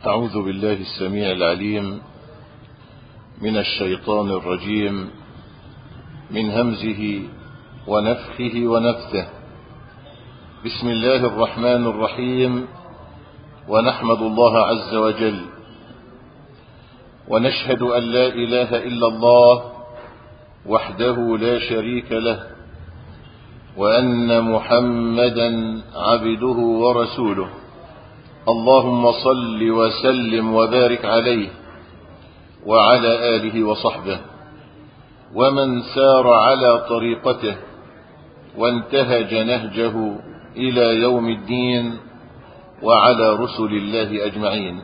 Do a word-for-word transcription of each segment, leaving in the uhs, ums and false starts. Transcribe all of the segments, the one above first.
أعوذ بالله السميع العليم من الشيطان الرجيم من همزه ونفخه ونفثه. بسم الله الرحمن الرحيم. ونحمد الله عز وجل ونشهد أن لا إله إلا الله وحده لا شريك له، وأن محمدا عبده ورسوله. اللهم صل وسلم وبارك عليه وعلى آله وصحبه ومن سار على طريقته وانتهج نهجه إلى يوم الدين، وعلى رسل الله أجمعين.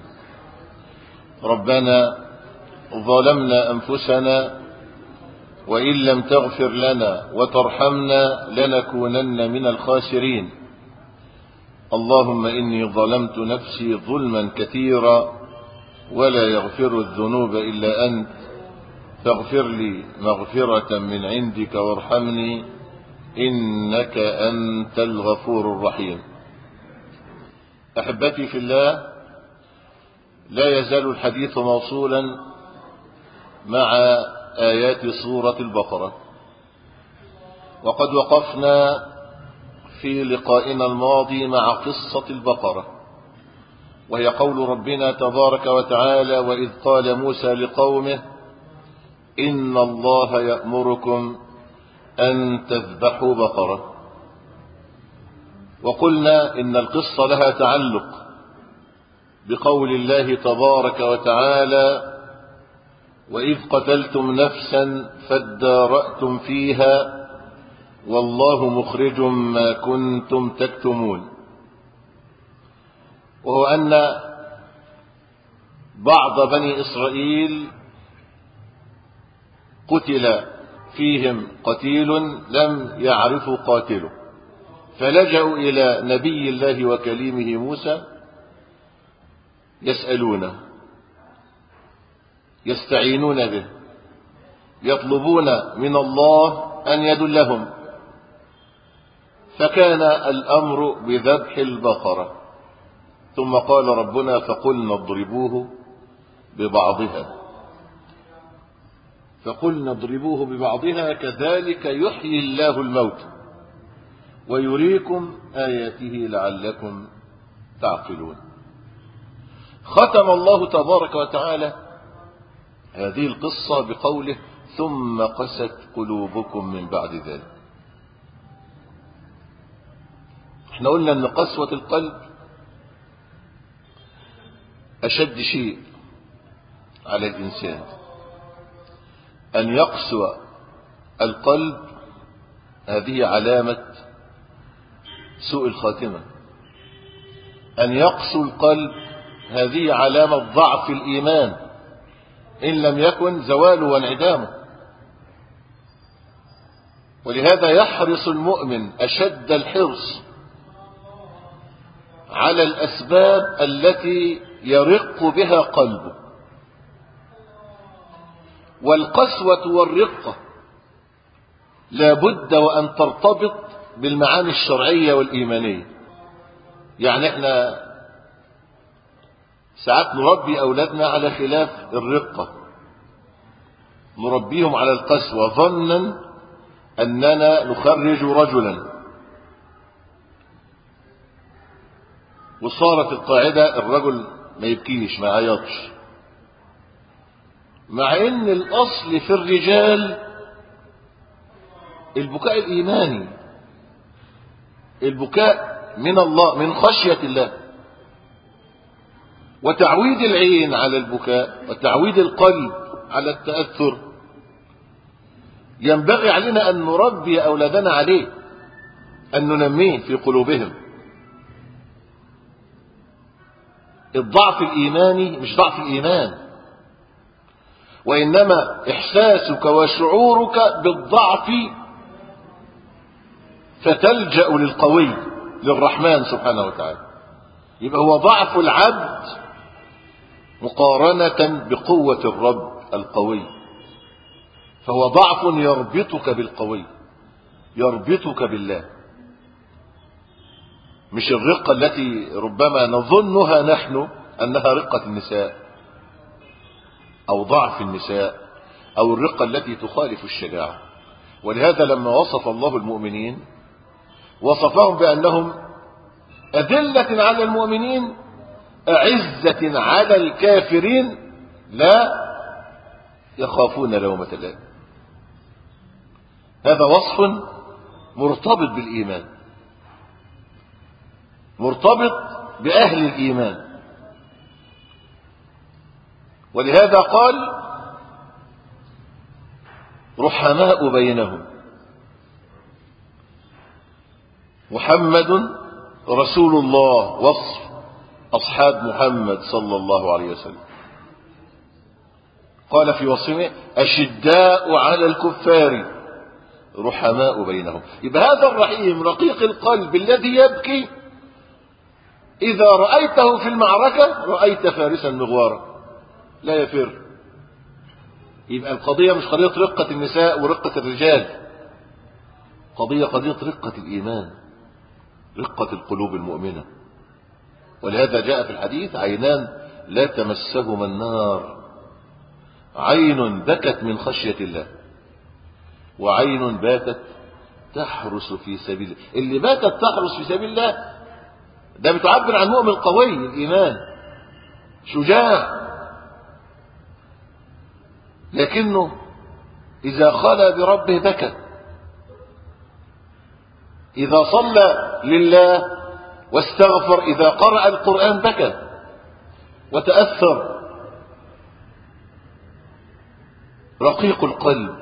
ربنا ظلمنا أنفسنا وإن لم تغفر لنا وترحمنا لنكونن من الخاسرين. اللهم إني ظلمت نفسي ظلما كثيرا ولا يغفر الذنوب إلا أنت، فاغفر لي مغفرة من عندك وارحمني إنك أنت الغفور الرحيم. أحبتي في الله، لا يزال الحديث موصولا مع آيات سورة البقرة، وقد وقفنا في لقائنا الماضي مع قصة البقرة، وهي قول ربنا تبارك وتعالى: وإذ قال موسى لقومه إن الله يأمركم أن تذبحوا بقرة. وقلنا إن القصة لها تعلق بقول الله تبارك وتعالى: وإذ قتلتم نفسا فادارأتم فيها والله مخرج ما كنتم تكتمون. وهو أن بعض بني إسرائيل قتل فيهم قتيل لم يعرفوا قاتله، فلجأوا إلى نبي الله وكليمه موسى يسألونه، يستعينون به، يطلبون من الله أن يدلهم. فكان الأمر بذبح البقرة، ثم قال ربنا: فقلنا اضربوه ببعضها فقلنا اضربوه ببعضها كذلك يحيي الله الموت ويريكم آياته لعلكم تعقلون. ختم الله تبارك وتعالى هذه القصة بقوله: ثم قست قلوبكم من بعد ذلك. احنا قلنا ان قسوة القلب اشد شيء على الانسان. ان يقسو القلب هذه علامة سوء الخاتمة. ان يقسو القلب هذه علامة ضعف الايمان، ان لم يكن زواله وانعدامه. ولهذا يحرص المؤمن اشد الحرص على الأسباب التي يرق بها قلبه. والقسوة والرقة لا بد وأن ترتبط بالمعاني الشرعية والإيمانية. يعني احنا ساعات نربي أولادنا على خلاف الرقة، نربيهم على القسوة ظنا أننا نخرج رجلا، وصارت القاعدة الرجل ما يبكيش ما يعيطش، مع ان الاصل في الرجال البكاء الايماني، البكاء من الله، من خشية الله، وتعويد العين على البكاء وتعويد القلب على التأثر. ينبغي علينا ان نربي اولادنا عليه، ان ننميه في قلوبهم. الضعف الإيماني مش ضعف الإيمان، وإنما إحساسك وشعورك بالضعف فتلجأ للقوي، للرحمن سبحانه وتعالى. يبقى هو ضعف العبد مقارنة بقوة الرب القوي، فهو ضعف يربطك بالقوي، يربطك بالله. مش الرقة التي ربما نظنها نحن أنها رقة النساء أو ضعف النساء أو الرقة التي تخالف الشجاعة. ولهذا لما وصف الله المؤمنين وصفهم بأنهم أذلة على المؤمنين أعزة على الكافرين لا يخافون لومة لائم. هذا وصف مرتبط بالإيمان، مرتبط بأهل الإيمان. ولهذا قال رحماء بينهم محمد رسول الله، وصف أصحاب محمد صلى الله عليه وسلم. قال في وصفه أشداء على الكفار رحماء بينهم. يبقى هذا الرحيم رقيق القلب الذي يبكي إذا رأيته في المعركة رأيت فارسا مغوارا لا يفر. يبقى القضية مش قضية رقة النساء ورقة الرجال، قضية قضية رقة الإيمان، رقة القلوب المؤمنة. ولهذا جاء في الحديث عينان لا تمسهما النار، عين بكت من خشية الله وعين باتت تحرس في سبيل الله. اللي باتت تحرس في سبيل الله ده بتعبر عن مؤمن قوي الإيمان شجاع، لكنه إذا خلى بربه بكى، إذا صلى لله واستغفر، إذا قرأ القرآن بكى وتأثر. رقيق القلب.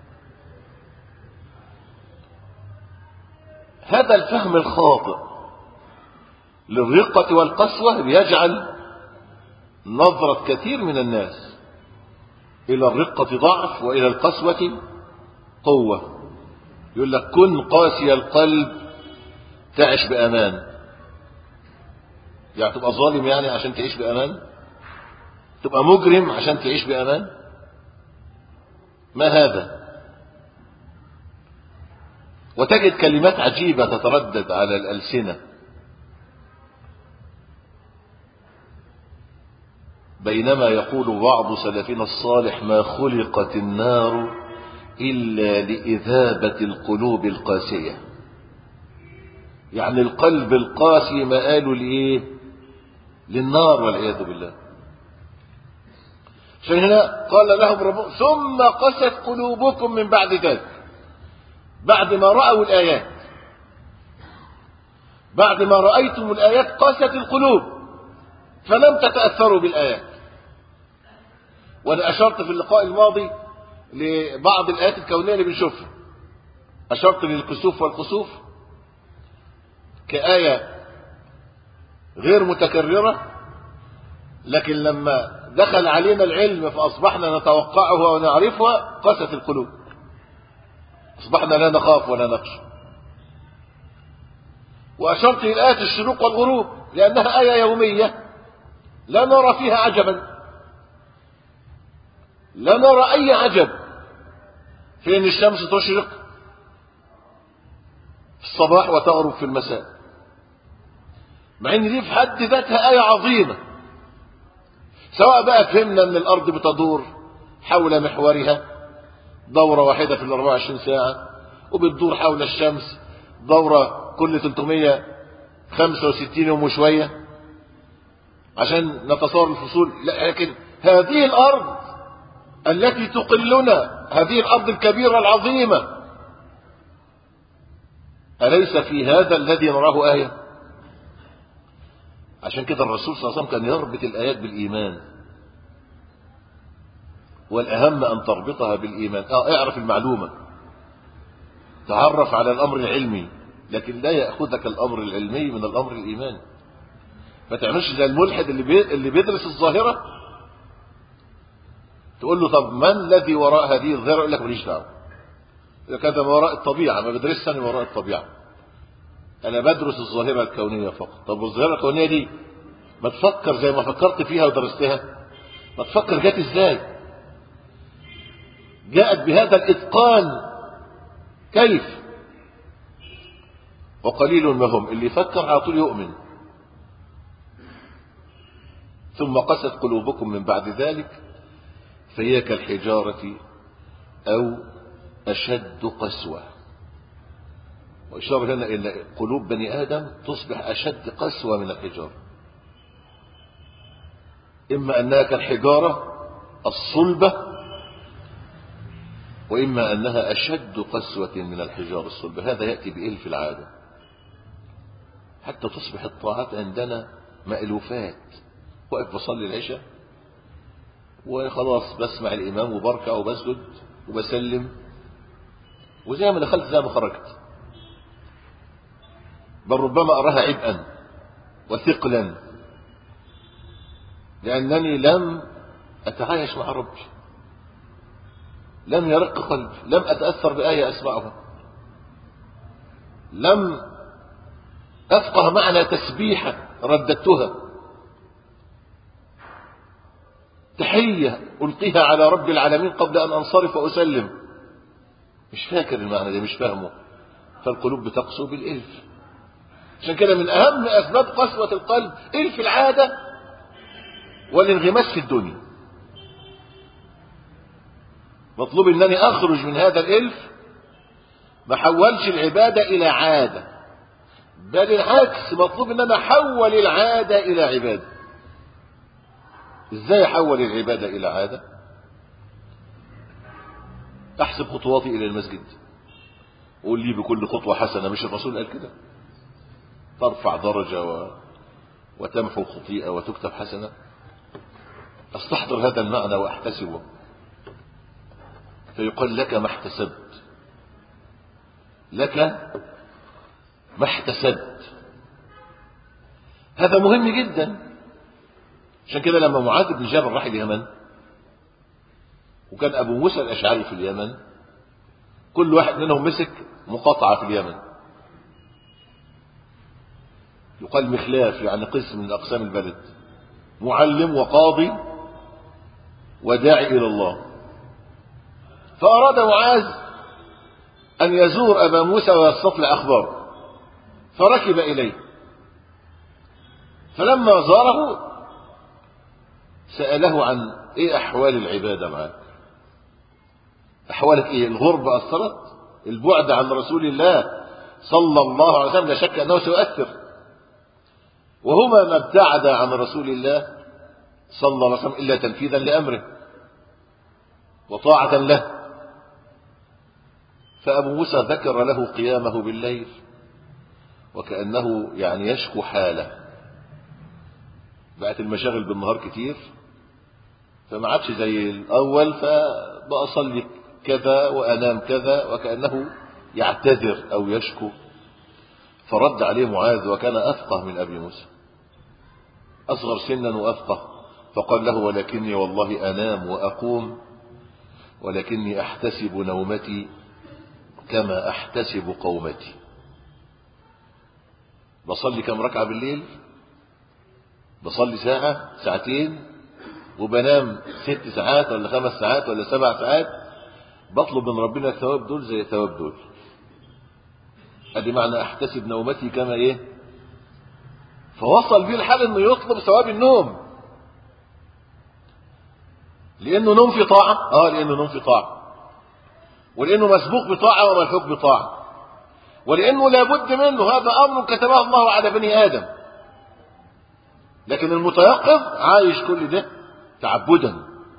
هذا الفهم الخاطئ للرقة والقسوة بيجعل نظرة كثير من الناس إلى الرقة ضعف وإلى القسوة قوة. يقول لك كن قاسي القلب تعيش بأمان. يعني تبقى ظالم يعني عشان تعيش بأمان؟ تبقى مجرم عشان تعيش بأمان؟ ما هذا؟ وتجد كلمات عجيبة تتردد على الألسنة، بينما يقول بعض سلفنا الصالح ما خلقت النار إلا لإذابة القلوب القاسية. يعني القلب القاسي مآل لإيه؟ للنار والعياذ بالله. فهنا قال لهم ربهم ثم قست قلوبكم من بعد ذلك. بعد ما رأوا الآيات، بعد ما رأيتم الآيات قست القلوب فلم تتأثروا بالآيات. وأنا أشرت في اللقاء الماضي لبعض الآيات الكونية اللي بنشوفها، أشرت للكسوف والخسوف كآية غير متكررة، لكن لما دخل علينا العلم فأصبحنا نتوقعها ونعرفها قست القلوب، أصبحنا لا نخاف ولا نخشى. وأشرت إلى آية الشروق والغروب لأنها آية يومية لا نرى فيها عجبا، لا نرى أي عجب في أن الشمس تشرق في الصباح وتغرب في المساء، مع أن دي في حد ذاتها آية عظيمة. سواء بقى فهمنا أن الأرض بتدور حول محورها دورة واحدة في الأربعة وعشرين ساعة، وبتدور حول الشمس دورة كل ثلاثمائة وخمسة وستين يوم وشوية عشان نتصور الفصول. لكن هذه الأرض التي تقلنا، هذه الأرض الكبيرة العظيمة، أليس في هذا الذي نراه آية؟ عشان كده الرسول صلى الله عليه وسلم كان يربط الآيات بالإيمان، والأهم أن تربطها بالإيمان. اه اعرف المعلومة، تعرف على الأمر العلمي، لكن لا يأخذك الأمر العلمي من الأمر الإيماني. ما تعملش زي الملحد اللي بي... اللي بيدرس الظاهرة تقول له طب من الذي وراء هذه الظاهرة؟ يقول لك ماليش دعوة، هذا ما وراء الطبيعة، ما بدرسش أنا وراء الطبيعة، أنا بدرس الظاهرة الكونية فقط. طب والظاهرة الكونية دي ما تفكر زي ما فكرت فيها ودرستها، ما تفكر جات ازاي، جاءت بهذا الإتقان كيف؟ وقليل ما هم اللي يفكر على طول يؤمن. ثم قست قلوبكم من بعد ذلك فهي كالحجارة أو أشد قسوة. وإشارة هنا إن قلوب بني آدم تصبح أشد قسوة من الحجارة، إما أنها كالحجارة الصلبة، وإما أنها أشد قسوة من الحجارة الصلبة. هذا يأتي بإلف العادة، حتى تصبح الطاعات عندنا مألوفات. وقف بصلي العشاء وخلاص بسمع الإمام وبركع وبسجد وبسلم، وزي ما دخلت زي ما خرجت، بل ربما أراها عبئا وثقلا، لأنني لم أتعايش مع ربي، لم يرق قلبي، لم أتأثر بآية أسمعها، لم أفقه معنى تسبيحة رددتها، تحية ألقيها على رب العالمين قبل أن أنصرف وأسلم، مش فاكر المعنى ده، مش فاهمه، فالقلوب بتقسو بالإلف. عشان كده من أهم أسباب قسوة القلب إلف العادة والانغماس في الدنيا. مطلوب أنني أخرج من هذا الإلف، ما حولش العبادة إلى عادة، بل العكس، مطلوب أن أنا أحول العادة إلى عبادة. إزاي أحول العبادة إلى عادة؟ أحسب خطواتي إلى المسجد، قول لي بكل خطوة حسنة، مش الرسول قال كده؟ ترفع درجة و... وتمحو خطيئة وتكتب حسنة. أستحضر هذا المعنى وأحتسبه، فيقال لك ما احتسبت، لك ما احتسبت. هذا مهم جدا. عشان كده لما معاذ بن جبل راح اليمن، وكان أبو موسى الأشعري في اليمن، كل واحد منهم مسك مقاطعة في اليمن، يقال مخلاف، يعني قسم من أقسام البلد، معلم وقاضي وداعي إلى الله. فأراد معاذ أن يزور أبا موسى ويستطلع أخباره، فركب إليه، فلما زاره سأله عن إيه أحوال العبادة معك، أحوالك إيه؟ الغربة أثرت، البعد عن رسول الله صلى الله عليه وسلم لا شك أنه سيؤثر، وهما ما ابتعد عن رسول الله صلى الله عليه وسلم إلا تنفيذا لأمره وطاعة له. فأبو موسى ذكر له قيامه بالليل، وكأنه يعني يشكو حاله، بقت المشاغل بالنهار كتير، فما عادش زي الأول، فبقى أصلي كذا وأنام كذا، وكأنه يعتذر أو يشكو. فرد عليه معاذ، وكان أفقه من أبي موسى، أصغر سنا وأفقه، فقال له: ولكني والله أنام وأقوم، ولكني أحتسب نومتي كما أحتسب قومتي. بصلي كم ركعة بالليل؟ بصلي ساعة ساعتين، وبنام ست ساعات ولا خمس ساعات ولا سبع ساعات، بطلب من ربنا الثواب دول زي الثواب دول. ادي معنى احتسب نومتي كما ايه. فوصل بيه الحال انه يطلب ثواب النوم، لانه نوم في طاعة، اه لانه نوم في طاعة، ولانه مسبوق بطاعة وملحوق بطاعة، ولانه لابد منه، هذا امر كتبه الله على بني ادم. لكن المتيقظ عايش كل ده تعبدا.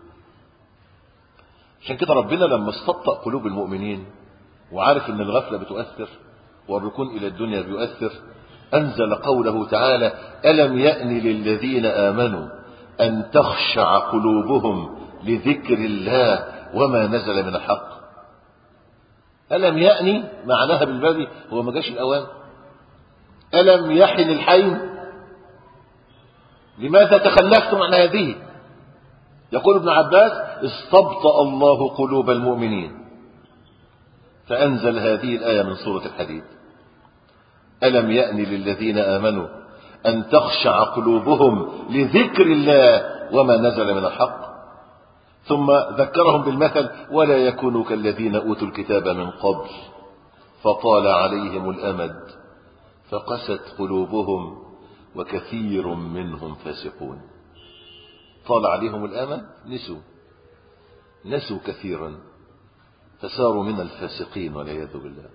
عشان كده ربنا لما استبطأ قلوب المؤمنين وعارف ان الغفلة بتؤثر والركون الى الدنيا بيؤثر، انزل قوله تعالى: ألم يأن للذين آمنوا أن تخشع قلوبهم لذكر الله وما نزل من الحق. ألم يأني معناها بالبابي، هو ما جاش الأوان. ألم يحن الحين، لماذا تخلفتم عن هذه؟ يقول ابن عباس: استبطأ الله قلوب المؤمنين فأنزل هذه الآية من سورة الحديد: ألم يأن للذين آمنوا أن تخشع قلوبهم لذكر الله وما نزل من الحق. ثم ذكرهم بالمثل: ولا يكونوا كالذين أوتوا الكتاب من قبل فطال عليهم الأمد فقست قلوبهم وكثير منهم فاسقون. طال عليهم الأمد نسوا نسوا كثيرا فصاروا من الفاسقين والعياذ بالله.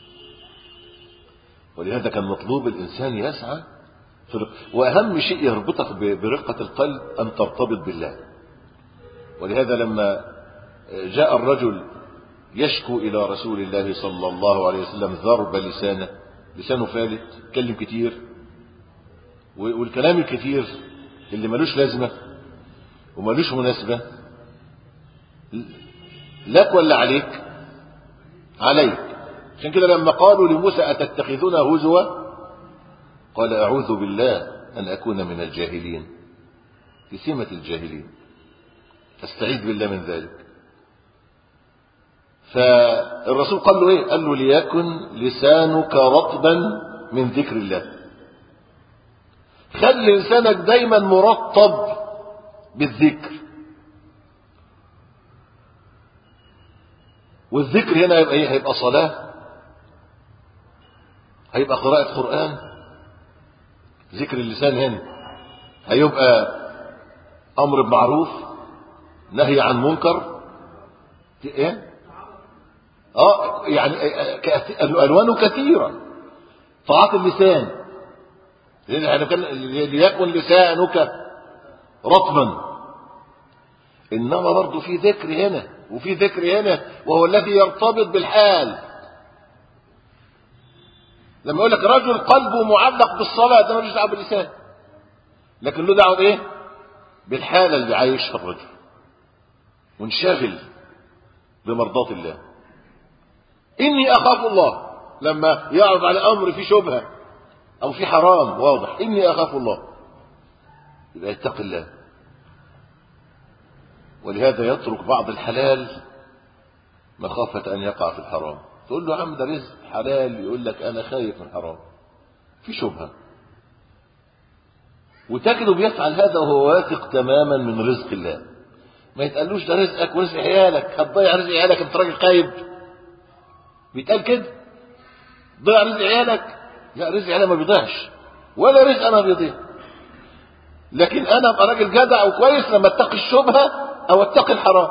ولهذا كان مطلوب الإنسان يسعى، وأهم شيء يربطك برقة القلب أن ترتبط بالله. ولهذا لما جاء الرجل يشكو إلى رسول الله صلى الله عليه وسلم ضرب لسانه، لسانه فالت، يتكلم كتير، والكلام الكتير اللي ملوش لازمة وملوش مناسبة لك ولا عليك؟ عليك. عشان كده لما قالوا لموسى أتتخذنا هزوا قال أعوذ بالله أن أكون من الجاهلين، في سمة الجاهلين، استعيذ بالله من ذلك. فالرسول قال له ايه؟ قال له ليكن لسانك رطبا من ذكر الله، خلي لسانك دايما مرطب بالذكر. والذكر هنا هيبقى ايه؟ هيبقى صلاة، هيبقى قراءة قرآن. ذكر اللسان هنا هيبقى امر بمعروف، نهي عن منكر، ايه؟ اه يعني الوانه كثيرة. طاعات اللسان، ليكن لسانك رطبا. انما برضه في ذكر هنا وفي ذكر هنا، وهو الذي يرتبط بالحال. لما يقول لك رجل قلبه معلق بالصلاة، ده ملوش دعوه باللسان، لكن له دعوه بايه؟ بالحالة اللي عايشها الرجل، منشغل بمرضاة الله. إني أخاف الله، لما يعرض على أمر في شبهة أو في حرام واضح، إني أخاف الله، يبقى يتقي الله. ولهذا يترك بعض الحلال مخافة أن يقع في الحرام. تقول له عم ده رزق حلال، يقول لك أنا خايف من حرام، في شبهة. وتجده بيفعل هذا وهو واثق تماما من رزق الله. ما يتقالوش ده رزقك ورزق عيالك، هتضيع رزق عيالك، انت راجل خايب. بيتقال كده ضيع رزق عيالك؟ لا، رزق عيالك ما بيضيعش، ولا رزق انا بيضيع. لكن انا ابقى راجل جدع وكويس لما اتقي الشبهه او اتقي الحرام.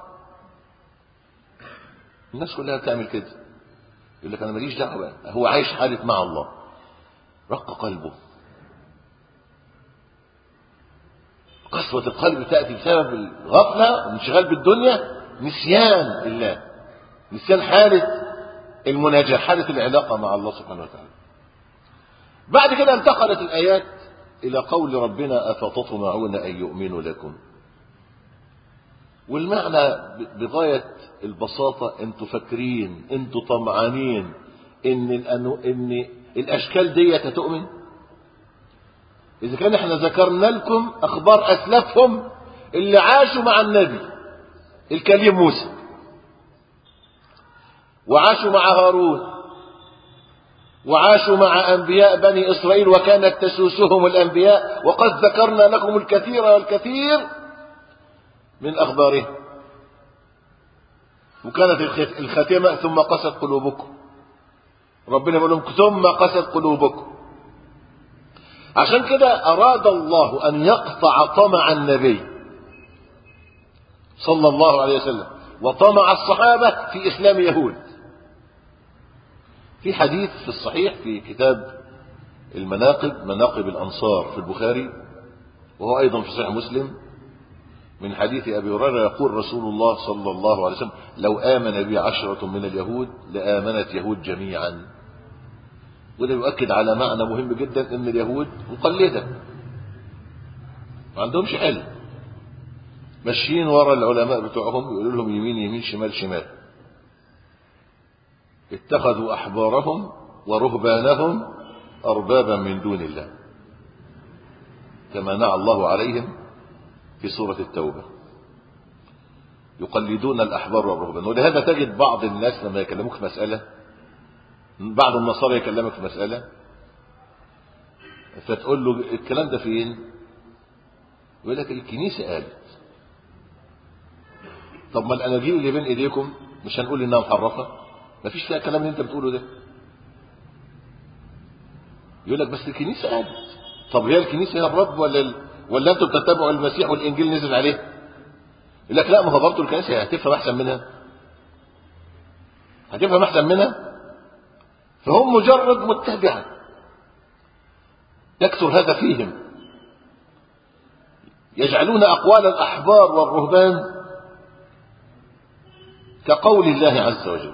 الناس كلها بتعمل كده، يقول لك انا ماليش دعوه، هو عايش حاله مع الله، رق قلبه. قسوة القلب تأتي بسبب الغفلة والانشغال بالدنيا، نسيان الله، نسيان حالة المناجاة، حالة العلاقة مع الله سبحانه وتعالى. بعد كده انتقلت الآيات إلى قول ربنا أفتطمعون أن يؤمنوا لكم. والمعنى بغاية البساطة، انتوا فاكرين، انتوا طمعانين ان, إن الأشكال دي تؤمن؟ إذا كان احنا ذكرنا لكم أخبار أسلافهم اللي عاشوا مع النبي الكليم موسى، وعاشوا مع هارون، وعاشوا مع أنبياء بني إسرائيل وكانت تسوسهم الأنبياء، وقد ذكرنا لكم الكثير والكثير من أخبارهم. وكانت الخاتمة ثم قست قلوبكم، ربنا يقول لهم ثم قست قلوبكم. عشان كده أراد الله أن يقطع طمع النبي صلى الله عليه وسلم وطمع الصحابة في إسلام يهود. في حديث في الصحيح في كتاب المناقب، مناقب الأنصار في البخاري، وهو أيضا في صحيح مسلم، من حديث أبي هريرة يقول رسول الله صلى الله عليه وسلم لو آمن بي عشرة من اليهود لآمنت يهود جميعا. وده يؤكد على معنى مهم جدا، ان اليهود مقلدة، ما عندهمش علم، ماشيين ورا العلماء بتوعهم يقولوا لهم يمين يمين شمال شمال. اتخذوا أحبارهم ورهبانهم أربابا من دون الله، كما نعى الله عليهم في سورة التوبة، يقلدون الأحبار والرهبان. ولهذا تجد بعض الناس لما يكلموك في مسألة، بعض النصارى يكلمك في مسألة فتقول له الكلام ده فين؟ يقول لك الكنيسة قالت. طب ما الأناجيل اللي بين إيديكم مش هنقول إنها محرفة؟ ما فيش فيها الكلام اللي أنت بتقوله ده. يقول لك بس الكنيسة قالت. طب هي الكنيسة هي الرب ولا ال... ولا انتوا بتتبعوا المسيح والانجيل نزل عليه؟ يقول لك لا، ما هو برضه الكنيسه هتفهم احسن منها، هتفهم احسن منها. فهم مجرد متبعه، يكثر هذا فيهم، يجعلون اقوال الاحبار والرهبان كقول الله عز وجل،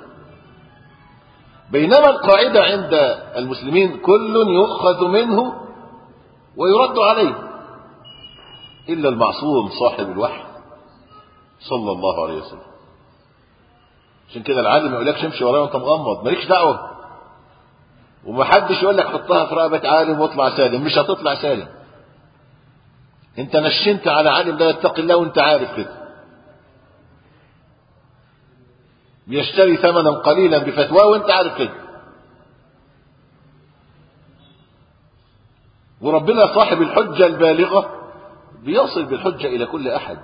بينما القاعده عند المسلمين كل يؤخذ منه ويرد عليه إلا المعصوم صاحب الوحي صلى الله عليه وسلم. عشان كده العالم ما يقولكش امشي ورايا وانت مغمض، مالكش دعوه، ومحدش يقول لك حطها في رقبه عالم واطلع سالم، مش هتطلع سالم. انت نشنت على عالم لا يتقي الله وانت عارف كده، بيشتري ثمنا قليلا بفتواه وانت عارف كده. وربنا صاحب الحجه البالغه بيصل بالحجه الى كل احد.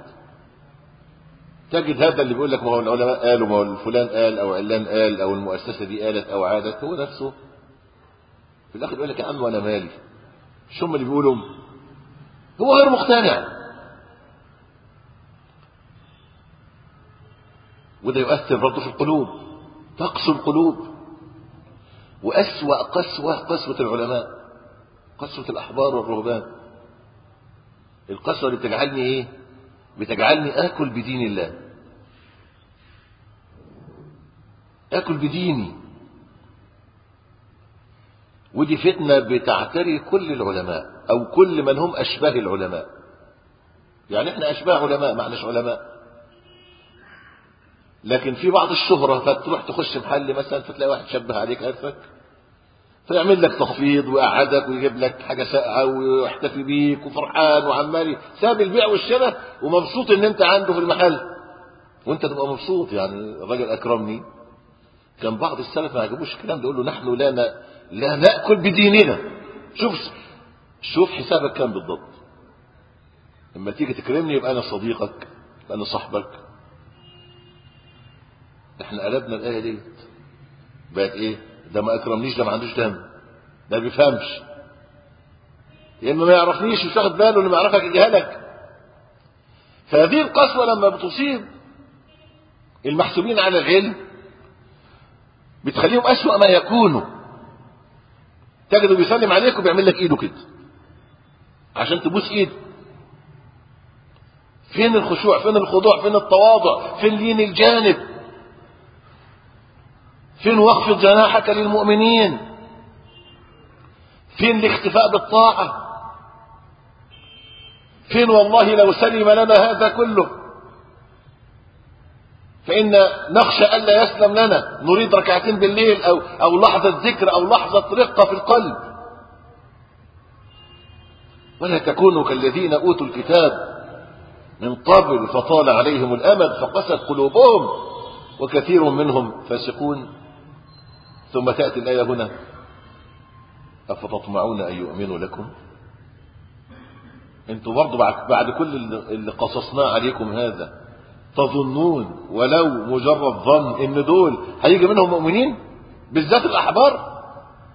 تجد هذا اللي بيقول لك ما هو العلماء قالوا، ما هو فلان قال او علان قال او المؤسسه دي قالت او عادت، هو نفسه في الاخر يقول لك يا عم وانا مالي، مش هم اللي بيقولوا، هو غير مقتنع. وده يؤثر برضه في القلوب، تقسو القلوب. واسوأ قسوه قسوه العلماء، قسوه الاحبار والرهبان. القسوه اللي بتجعلني ايه؟ بتجعلني اكل بدين الله، اكل بديني. ودي فتنه بتعتري كل العلماء او كل من هم اشباه العلماء. يعني احنا اشباه علماء، ما احناش علماء، لكن في بعض الشهره فتروح تخش محل مثلا فتلاقي واحد شبه عليك عرفك، فيعمل لك تخفيض ويقعدك ويجيب لك حاجه ساقعه ويحتفي بيك وفرحان وعمال ساب البيع والشراء ومبسوط ان انت عنده في المحل، وانت تبقى مبسوط. يعني الراجل اكرمني، كان بعض السلف ما عجبوش الكلام ده، يقول له نحن لا ن... لا ناكل بديننا. شوف شوف حسابك كام بالضبط. لما تيجي تكرمني يبقى انا صديقك، يبقى انا صاحبك. احنا قلبنا الايه دي بقت ايه؟ ده ما اكرمنيش، ده ما عندوش دم، ده ما بيفهمش، يا اما ما يعرفنيش مش واخد باله، اللي ما يعرفك يجهلك. فهذه القسوه لما بتصيب المحسوبين على العلم بتخليهم اسوأ ما يكونوا. تجده بيسلم عليك وبيعمل لك ايده كده عشان تبوس ايده. فين الخشوع؟ فين الخضوع؟ فين التواضع؟ فين لين الجانب؟ فين واخفض جناحك للمؤمنين؟ فين الاختفاء بالطاعة؟ فين والله لو سلم لنا هذا كله فإن نخشى ألا يسلم لنا، نريد ركعتين بالليل أو, أو لحظة ذكر أو لحظة رقة في القلب. ولا تكونوا كالذين أوتوا الكتاب من قبل فطال عليهم الأمد فقست قلوبهم وكثير منهم فاسقون. ثم تأتي الآية هنا أفتطمعون أن يؤمنوا لكم؟ انتوا برضو بعد, بعد كل اللي قصصناه عليكم هذا تظنون ولو مجرد ظن ان دول هيجي منهم مؤمنين، بالذات الأحبار؟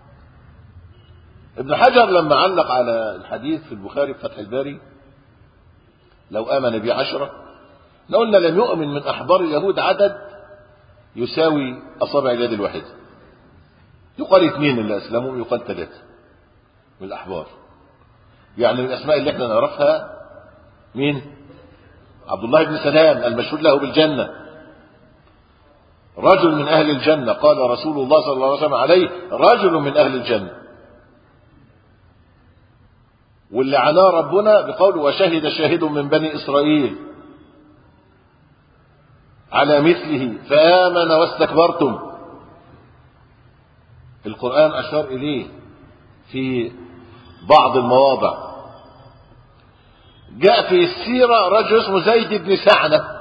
ابن حجر لما علق على الحديث في البخاري في فتح الباري لو آمن بي عشرة، قلنا لم يؤمن من أحبار اليهود عدد يساوي أصابع اليد الواحدة. يقال اثنين اللي أسلموا، يقال ثلاثة من الأحبار. يعني من الأسماء اللي احنا نعرفها مين؟ عبد الله بن سلام المشهود له بالجنة، رجل من أهل الجنة، قال رسول الله صلى الله عليه وسلم عليه رجل من أهل الجنة. واللي عناه ربنا بقوله وشهد شاهد من بني إسرائيل على مثله فآمن واستكبرتم. القرآن أشار إليه في بعض المواضع. جاء في السيرة رجل اسمه زيد بن سعنة،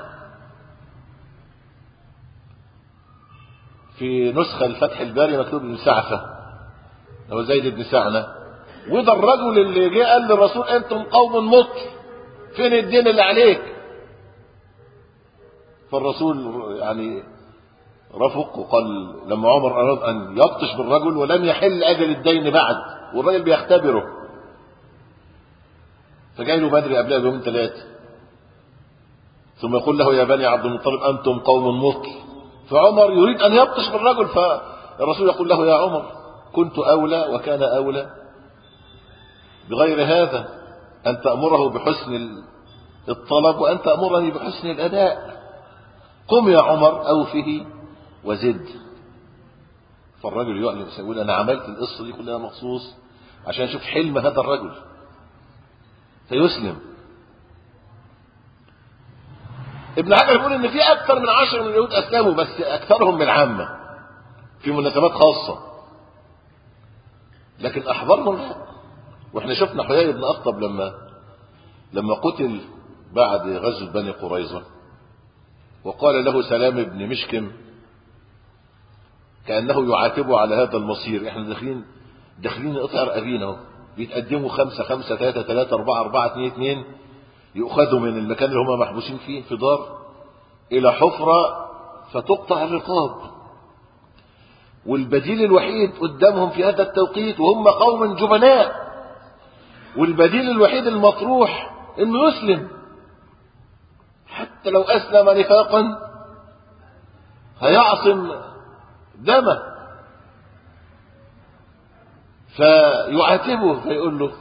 في نسخة الفتح الباري مكتوب بن سعفة، هو زيد بن سعنة. وده الرجل اللي جاء قال للرسول انتم قوم مطر، فين الدين اللي عليك؟ فالرسول يعني رفق وقال لما عمر أراد أن يبطش بالرجل ولم يحل أجل الدين بعد والرجل بيختبره، فجاي له بدر قبلها بيومين ثلاثة، ثم يقول له يا بني عبد المطلب أنتم قوم مطل، فعمر يريد أن يبطش بالرجل، فالرسول يقول له يا عمر كنت أولى وكان أولى بغير هذا أن تأمره بحسن الطلب وأن تأمرني بحسن الأداء، قم يا عمر أوفه وزد. فالرجل يعلم يقول أنا عملت القصة دي كلها مخصوص عشان أشوف حلم هذا الرجل فيسلم. ابن حجر يقول ان في اكثر من عشر من اليهود اسلموا، بس اكثرهم من العامة في مناسبات خاصة، لكن احضرهم لا. واحنا شفنا حيي بن اخطب لما لما قتل بعد غزو بني قريظة وقال له سلام بن مشكم كأنه يعاتبه على هذا المصير، احنا داخلين داخلين نقطع رقابينا، بيتقدموا خمسة خمسة ثلاثة ثلاثة أربعة أربعة اثنين اثنين، يؤخذوا من المكان اللي هم محبوسين فيه في دار إلى حفرة فتقطع الرقاب، والبديل الوحيد قدامهم في هذا التوقيت وهم قوم جبناء، والبديل الوحيد المطروح انه يسلم، حتى لو اسلم نفاقا هيعصم دمه، فيعاتبه فيقول له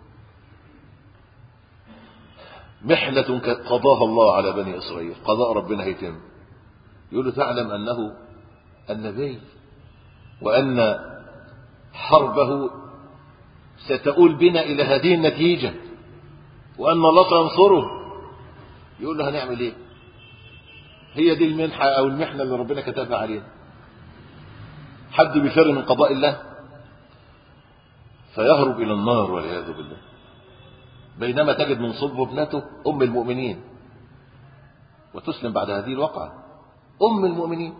محنة قضاها الله على بني إسرائيل، قضاء ربنا هيتم. يقول له تعلم أنه النبي وأن حربه ستؤول بنا إلى هذه النتيجة وأن الله سينصره. يقول له هنعمل إيه؟ هي دي المنحة أو المحنة اللي ربنا كتبها علينا. حد بيفر من قضاء الله فيهرب إلى النار والعياذ بالله، بينما تجد من صلبه ابنته أم المؤمنين وتسلم بعد هذه الوقعة، أم المؤمنين.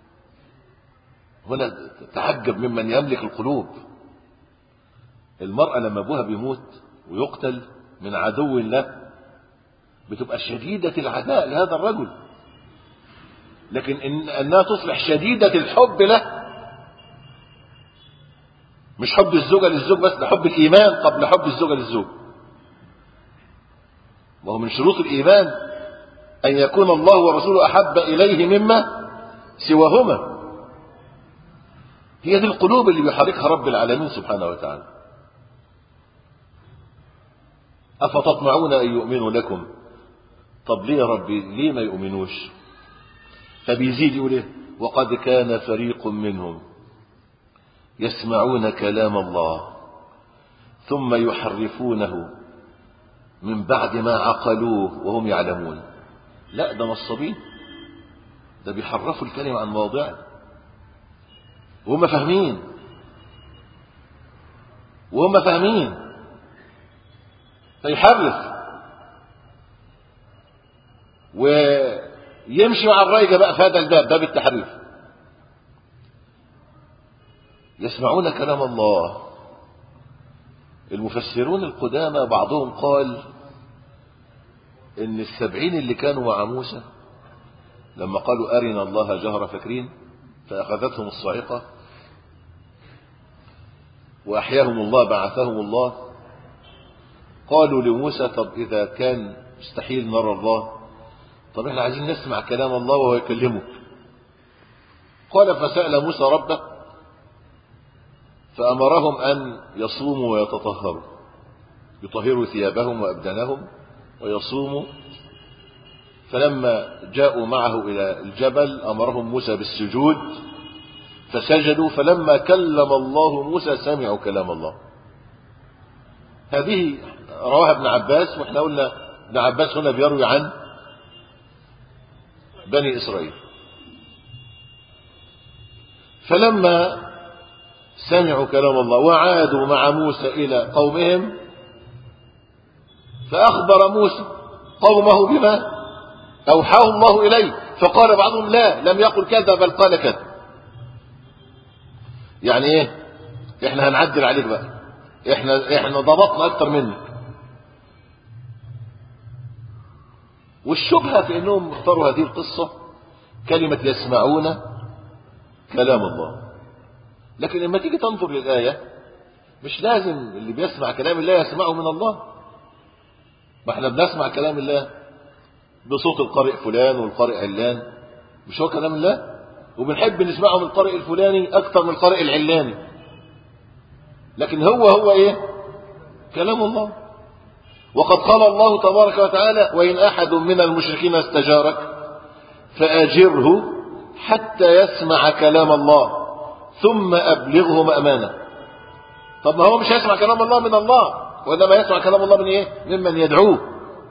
هنا تعجب ممن يملك القلوب. المرأة لما أبوها بيموت ويقتل من عدو له بتبقى شديدة العداء لهذا الرجل، لكن إن أنها تصبح شديدة الحب له، مش حب الزوجة للزوج بس، ده حب الإيمان قبل حب الزوجة للزوج. وهو من شروط الإيمان أن يكون الله ورسوله أحب إليه مما سواهما. هي دي القلوب اللي بيحركها رب العالمين سبحانه وتعالى. أفتطمعون أن يؤمنوا لكم؟ طب ليه يا ربي ليه ما يؤمنوش؟ فبيزيد يقول ايه؟ وقد كان فريق منهم يسمعون كلام الله ثم يحرفونه من بعد ما عقلوه وهم يعلمون. لا ده نصابين، ده بيحرفوا الكلمة عن مواضعه وهم فاهمين وهم فاهمين فيحرف ويمشي مع الرأي بقى في هذا الباب، باب التحريف. يسمعون كلام الله. المفسرون القدامى بعضهم قال ان السبعين اللي كانوا مع موسى لما قالوا أرنا الله جهرة فاكرين فأخذتهم الصاعقة وأحياهم الله بعثهم الله، قالوا لموسى طب إذا كان مستحيل نرى الله طب احنا عايزين نسمع كلام الله وهو يكلمك. قال فسأل موسى ربه فأمرهم أن يصوموا ويتطهروا، يطهروا ثيابهم وأبدانهم ويصوموا. فلما جاءوا معه إلى الجبل أمرهم موسى بالسجود فسجدوا، فلما كلم الله موسى سمعوا كلام الله. هذه رواها ابن عباس، واحنا قلنا ابن عباس هنا بيروي عن بني إسرائيل. فلما سمعوا كلام الله وعادوا مع موسى إلى قومهم فأخبر موسى قومه بما أوحاه الله إليه، فقال بعضهم لا لم يقل كذا بل قال كذا. يعني ايه؟ احنا هنعدل عليك بقى، احنا احنا ضبطنا اكتر منك. والشبهة في انهم اختاروا هذه القصة كلمة يسمعون كلام الله، لكن لما تيجي تنظر للآية مش لازم اللي بيسمع كلام الله يسمعه من الله. ما احنا بنسمع كلام الله بصوت القارئ فلان والقارئ علان، مش هو كلام الله؟ وبنحب نسمعه من القارئ الفلاني اكتر من القارئ العلاني، لكن هو هو ايه؟ كلام الله. وقد قال الله تبارك وتعالى: وإن أحد من المشركين استجارك فأجره حتى يسمع كلام الله ثم أبلغه مأمانه. طب ما هو مش هيسمع كلام الله من الله، وإنما يسمع كلام الله من إيه؟ ممن يدعوه.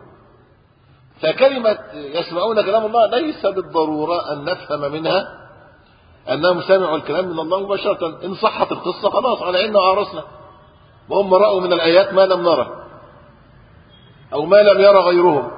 فكلمة يسمعون كلام الله ليس بالضرورة أن نفهم منها أنهم سمعوا الكلام من الله مباشرة. إن صحت القصة خلاص على عيننا وعرسنا، وهم رأوا من الآيات ما لم نره أو ما لم يرى غيرهم.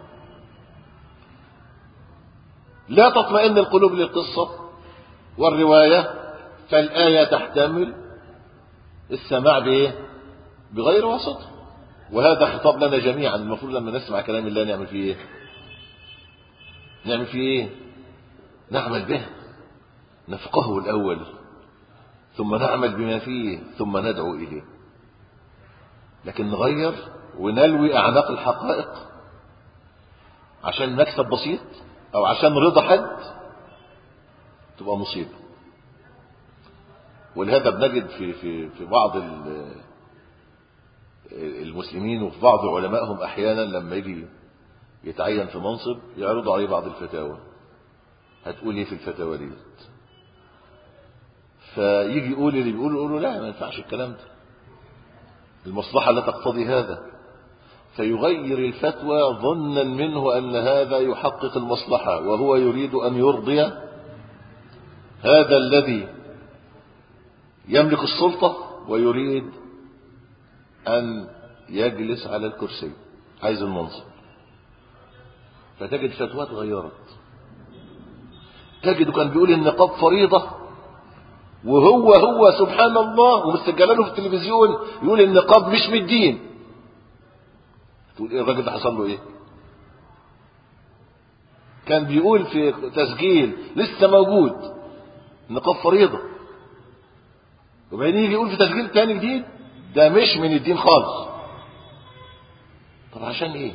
لا تطمئن القلوب للقصة والرواية، فالآية تحتمل السماع بإيه؟ بغير واسطة. وهذا خطاب لنا جميعا. المفروض لما نسمع كلام الله نعمل فيه إيه؟ نعمل فيه إيه؟ نعمل به، نفقهه الأول، ثم نعمل بما فيه، ثم ندعو إليه. لكن نغير ونلوي أعناق الحقائق عشان مكسب بسيط أو عشان رضا حد، تبقى مصيبة. ولهذا بنجد في في في بعض المسلمين وفي بعض علمائهم أحيانا لما يجي يتعين في منصب يعرضوا عليه بعض الفتاوى. هتقول ايه في الفتاوى دي؟ فيجي يقول اللي بيقول يقولوا لا ما ينفعش الكلام ده، المصلحة لا تقتضي هذا، فيغير الفتوى ظنا منه أن هذا يحقق المصلحة، وهو يريد أن يرضي هذا الذي يملك السلطة ويريد أن يجلس على الكرسي، عايز المنصب. فتجد فتوى اتغيرت. تجد كان بيقول النقاب فريضة، وهو هو سبحان الله ومستجله له في التلفزيون يقول النقاب مش من الدين. تقول ايه الراجل ده حصل له ايه؟ كان بيقول في تسجيل لسه موجود النقاب فريضة، وبعدين يجي يقول في تسجيل تاني جديد ده مش من الدين خالص. طب عشان ايه؟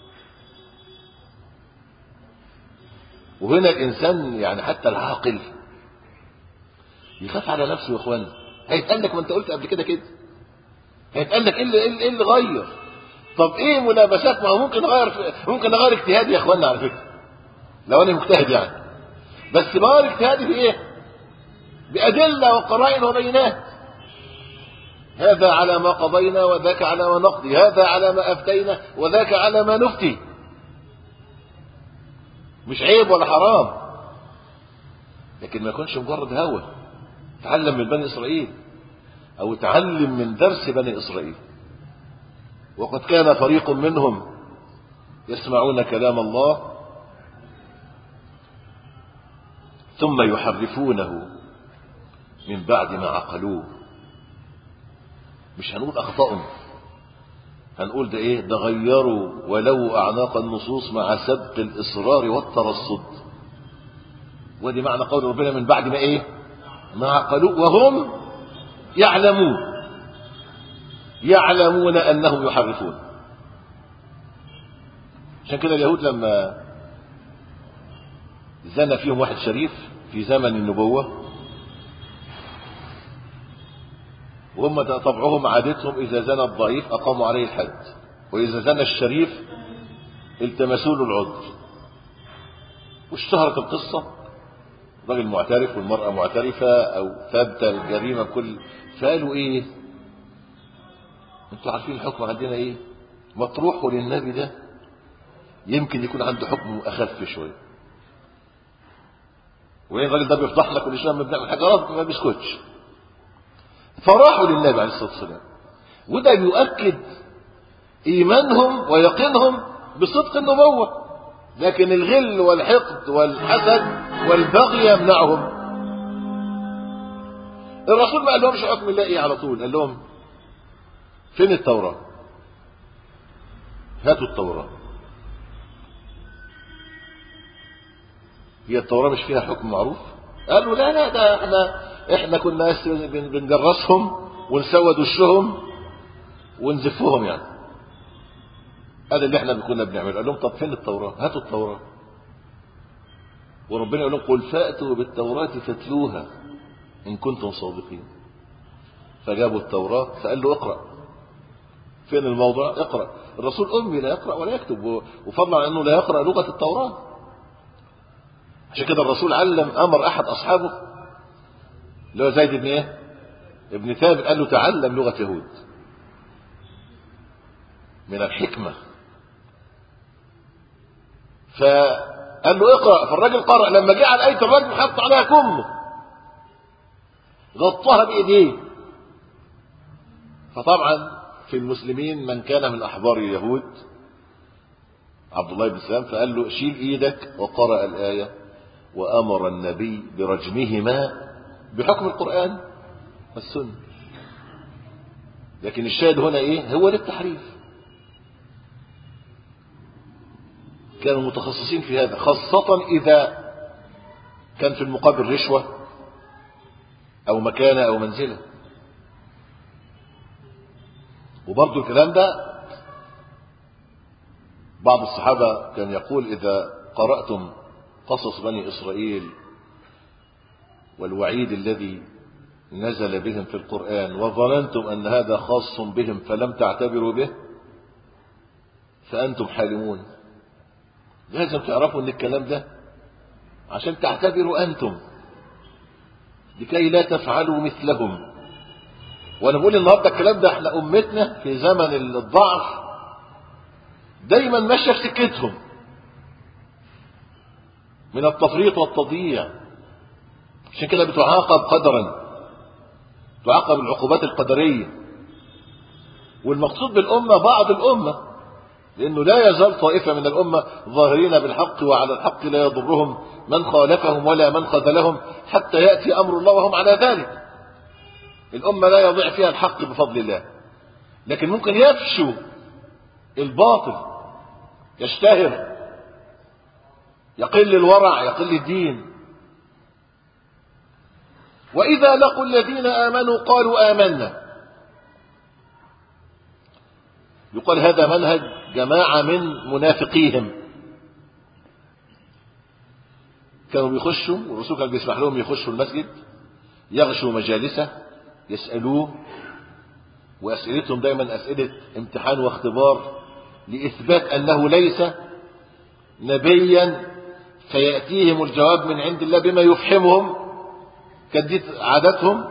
وهنا الانسان يعني حتى العاقل يخاف على نفسه يا اخوانا. هيتقال لك ما انت قلت قبل كده كده، هيتقال لك ايه اللي ايه اللي غير؟ طب ايه ملابسات؟ ما هو ممكن اغير ممكن اغير اجتهادي يا اخوانا على فكره لو انا مجتهد يعني، بس بغير اجتهادي بايه؟ بادله وقرائن وبينات. هذا على ما قضينا وذاك على ما نقضي، هذا على ما افتينا وذاك على ما نفتي. مش عيب ولا حرام، لكن ما يكونش مجرد هوى. تعلم من بني إسرائيل أو تعلم من درس بني إسرائيل. وقد كان فريق منهم يسمعون كلام الله ثم يحرفونه من بعد ما عقلوه. مش هنقول أخطأوا، هنقول ده إيه؟ ده غيروا ولو أعناق النصوص مع سبق الإصرار والترصد. ودي معنى قول ربنا من بعد ما إيه؟ ما عقلوه وهم يعلمون يعلمون أنهم يحرفون. عشان كده اليهود لما زنى فيهم واحد شريف في زمن النبوة، وهم طبعهم عادتهم إذا زنى الضعيف أقاموا عليه الحد، وإذا زنى الشريف التمسوا له العذر. واشتهرت القصة، راجل معترف والمرأة معترفة أو ثابتة الجريمة بكل. فقالوا إيه؟ أنتوا عارفين الحكم عندنا إيه؟ مطروحه للنبي ده يمكن يكون عنده حكم أخف شوية. وين الراجل ده بيفضح لك كل شوية لما بنعمل حاجة ما بيسكتش. فراحوا للنبي عليه الصلاة والسلام، وده بيؤكد إيمانهم ويقينهم بصدق النبوة. لكن الغل والحقد والحسد والبغي يمنعهم. الرسول ما قال لهمش حكم الله ايه على طول، قال لهم فين التوراة؟ هاتوا التوراة. هي التوراة مش فيها حكم معروف؟ قالوا لا لا ده احنا احنا كنا بنجرسهم ونسود وشهم ونزفوهم يعني. هذا اللي احنا كنا بنعمله. قال لهم طب فين التوراة؟ هاتوا التوراة. وربنا يقول لهم قل فأتوا بالتوراة فاتلوها إن كنتم صادقين. فجابوا التوراة فقال له اقرأ. فين الموضوع؟ اقرأ. الرسول أمي لا يقرأ ولا يكتب، وفضلا عن أنه لا يقرأ لغة التوراة. عشان كده الرسول علم، أمر أحد أصحابه اللي هو زيد بن إيه؟ ابن ثابت، قال له تعلم لغة يهود من الحكمة. فقال له اقرأ. فالراجل قرأ. لما جاء على آية الرجم حط عليها كمه، غطاها بإيديه. فطبعا في المسلمين من كان من أحبار اليهود عبد الله بن سلام، فقال له شيل إيدك، وقرأ الآية وأمر النبي برجمهما بحكم القرآن والسنة. لكن الشاهد هنا إيه؟ هو للتحريف. كانوا متخصصين في هذا، خاصة إذا كان في المقابل رشوة أو مكانة أو منزلة. وبرضو الكلام ده بعض الصحابة كان يقول إذا قرأتم قصص بني إسرائيل والوعيد الذي نزل بهم في القرآن وظننتم أن هذا خاص بهم فلم تعتبروا به فأنتم حالمون. لازم تعرفوا أن الكلام ده عشان تعتبروا أنتم لكي لا تفعلوا مثلهم. وأنا بقول النهاردة الكلام ده احنا أمتنا في زمن الضعف دايما ماشية في سكتهم من التفريط والتضييع. عشان كده بتعاقب قدرا، تعاقب العقوبات القدرية. والمقصود بالأمة بعض الأمة، لأنه لا يزال طائفة من الأمة ظاهرين بالحق، وعلى الحق لا يضرهم من خالفهم ولا من خذلهم حتى يأتي أمر الله وهم على ذلك. الأمة لا يضيع فيها الحق بفضل الله، لكن ممكن يفشو الباطل، يشتهر، يقل الورع، يقل الدين. وإذا لقوا الذين آمنوا قالوا آمنا. يقال هذا منهج جماعة من منافقيهم، كانوا بيخشوا والرسول كان بيسمح لهم يخشوا المسجد، يغشوا مجالسه، يسألوه، وأسئلتهم دايما أسئلة امتحان واختبار لإثبات أنه ليس نبيا، فيأتيهم الجواب من عند الله بما يفحمهم، كانت عادتهم.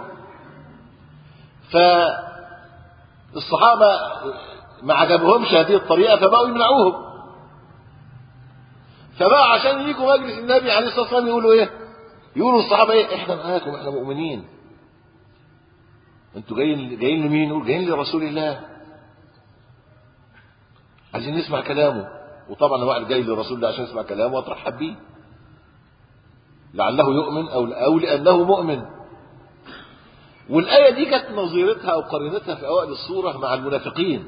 فالصحابة ما عجبهمش هذه الطريقة فبقوا يمنعوهم. فبقى عشان يجوا مجلس النبي عليه الصلاة والسلام يقولوا ايه؟ يقولوا الصحابة ايه؟ احنا معاكم، احنا مؤمنين. انتوا جايين جايين لمين؟ يقول جايين لرسول الله، عايزين نسمع كلامه. وطبعا الواحد جاي لرسول الله عشان يسمع كلامه وترحب بيه، لعله يؤمن او او لانه مؤمن. والايه دي كانت نظيرتها او قرينتها في اوائل السوره مع المنافقين.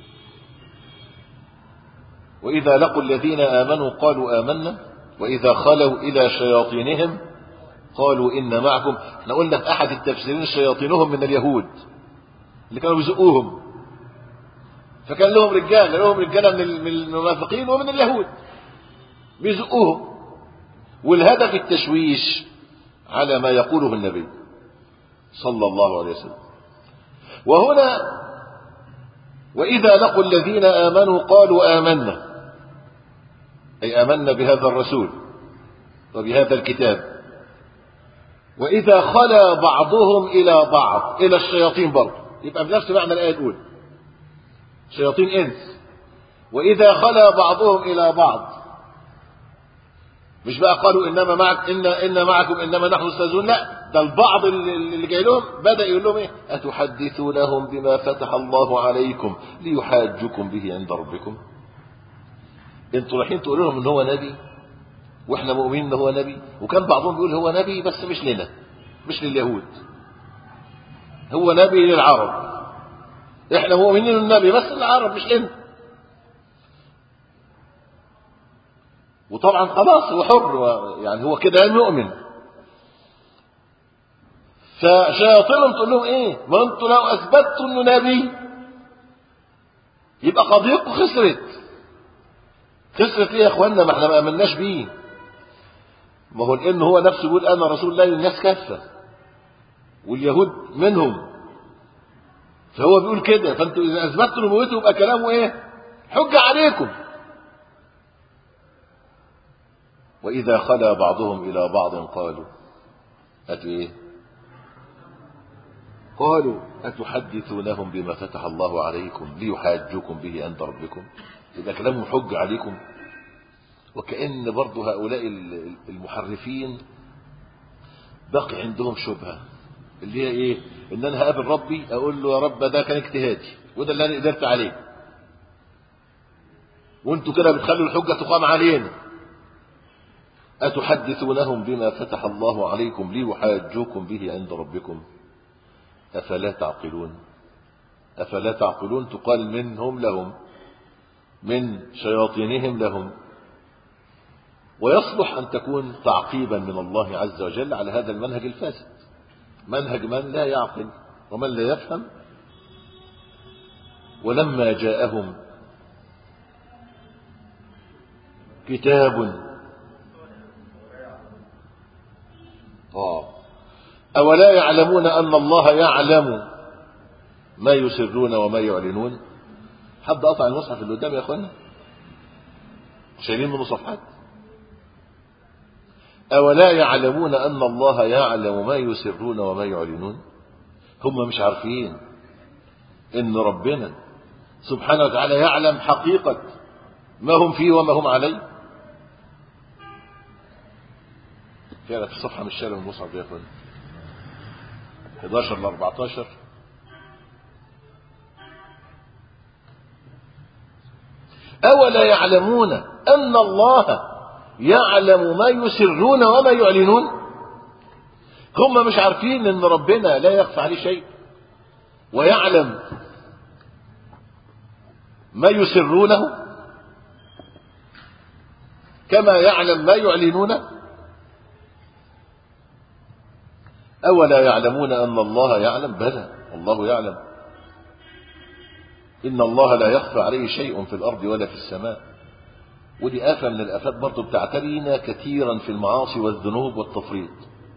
واذا لقوا الذين امنوا قالوا امنا واذا خلوا الى شياطينهم قالوا إن معكم. احنا قلنا في أحد التفسيرين شياطينهم من اليهود اللي كانوا بيزقوهم، فكان لهم رجال لهم رجالة من المنافقين ومن اليهود بيزقوهم، والهدف التشويش على ما يقوله النبي صلى الله عليه وسلم. وهنا وإذا لقوا الذين آمنوا قالوا آمنا، أي آمنا بهذا الرسول وبهذا الكتاب. وإذا خلا بعضهم إلى بعض، إلى الشياطين برضه، يبقى بنفس معنى الآية الأولى، شياطين إنس. وإذا خلا بعضهم إلى بعض، مش بقى قالوا إنما معك إن إن معكم إنما نحن مستهزئون، لا، ده البعض اللي جاي لهم بدأ يقول لهم إيه؟ أتحدثونهم بما فتح الله عليكم ليحاجكم به عند ربكم. أنتوا رايحين تقولوا لهم إن هو نبي واحنا مؤمنين ان هو نبي، وكان بعضهم بيقول هو نبي بس مش لنا، مش لليهود، هو نبي للعرب، احنا مؤمنين النبي بس للعرب مش لنا. وطبعا خلاص هو حر، يعني هو كده يؤمن. فشياطينهم تقول لهم ايه؟ ما انتوا لو اثبتوا انه نبي يبقى قضيتكم خسرت، تصرف ليه يا اخوانا؟ ما احنا ما امناش بيه. ما هو لان هو نفسه يقول انا رسول الله للناس كافه، واليهود منهم، فهو بيقول كده. فانتوا اذا اثبتوا نبوته يبقى كلامه ايه؟ حجه عليكم. واذا خلا بعضهم الى بعض قالوا اتوا ايه؟ قالوا اتحدثونهم بما فتح الله عليكم ليحاجوكم به عند ربكم. يبقى كلامه حجه عليكم. وكأن برضه هؤلاء المحرفين بقي عندهم شبهة، اللي هي ايه؟ ان انا هقابل ربي اقول له يا رب ده كان اجتهادي وده اللي انا قدرت عليه، وانتوا كده بتخلوا الحجة تقام علينا. اتحدثونهم بما فتح الله عليكم ليحاجوكم به عند ربكم افلا تعقلون. افلا تعقلون تقال منهم لهم، من شياطينهم لهم. ويصلح أن تكون تعقيبا من الله عز وجل على هذا المنهج الفاسد، منهج من لا يعقل ومن لا يفهم. ولما جاءهم كتاب آه أولا يعلمون أن الله يعلم ما يسرون وما يعلنون. حد قطع المصحف اللي قدام يا أخوانا؟ شايلين منه صفحات. أولا يعلمون أن الله يعلم ما يسرون وما يعلنون. هم مش عارفين إن ربنا سبحانه وتعالى يعلم حقيقة ما هم فيه وما هم عليه. فعلا في الصفحة مش شايلة من المصحف يا أخوان، حداشر ل أربعتاشر. أولا يعلمون أن الله يعلم ما يسرون وما يعلنون. هم مش عارفين ان ربنا لا يخفى عليه شيء، ويعلم ما يسرونه كما يعلم ما يعلنونه. أولا يعلمون أن الله يعلم؟ بلى الله يعلم. إن الله لا يخفى عليه شيء في الأرض ولا في السماء. ودي آفة من الآفات برضو بتعترينا كثيرا في المعاصي والذنوب والتفريط.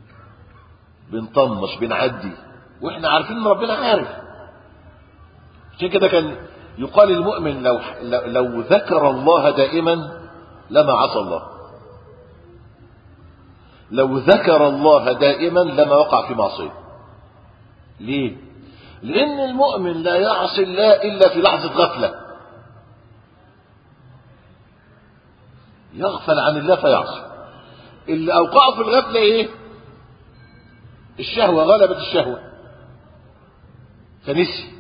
بنطنش بنعدي واحنا عارفين ان ربنا عارف. عشان كده كان يقال المؤمن لو, لو ذكر الله دائما لما عصى الله، لو ذكر الله دائما لما وقع في معصية. ليه؟ لأن المؤمن لا يعصي الله إلا في لحظة غفلة، يغفل عن الله فيعصي. اللي أوقعه في الغفلة إيه؟ الشهوة، غلبت الشهوة فنسي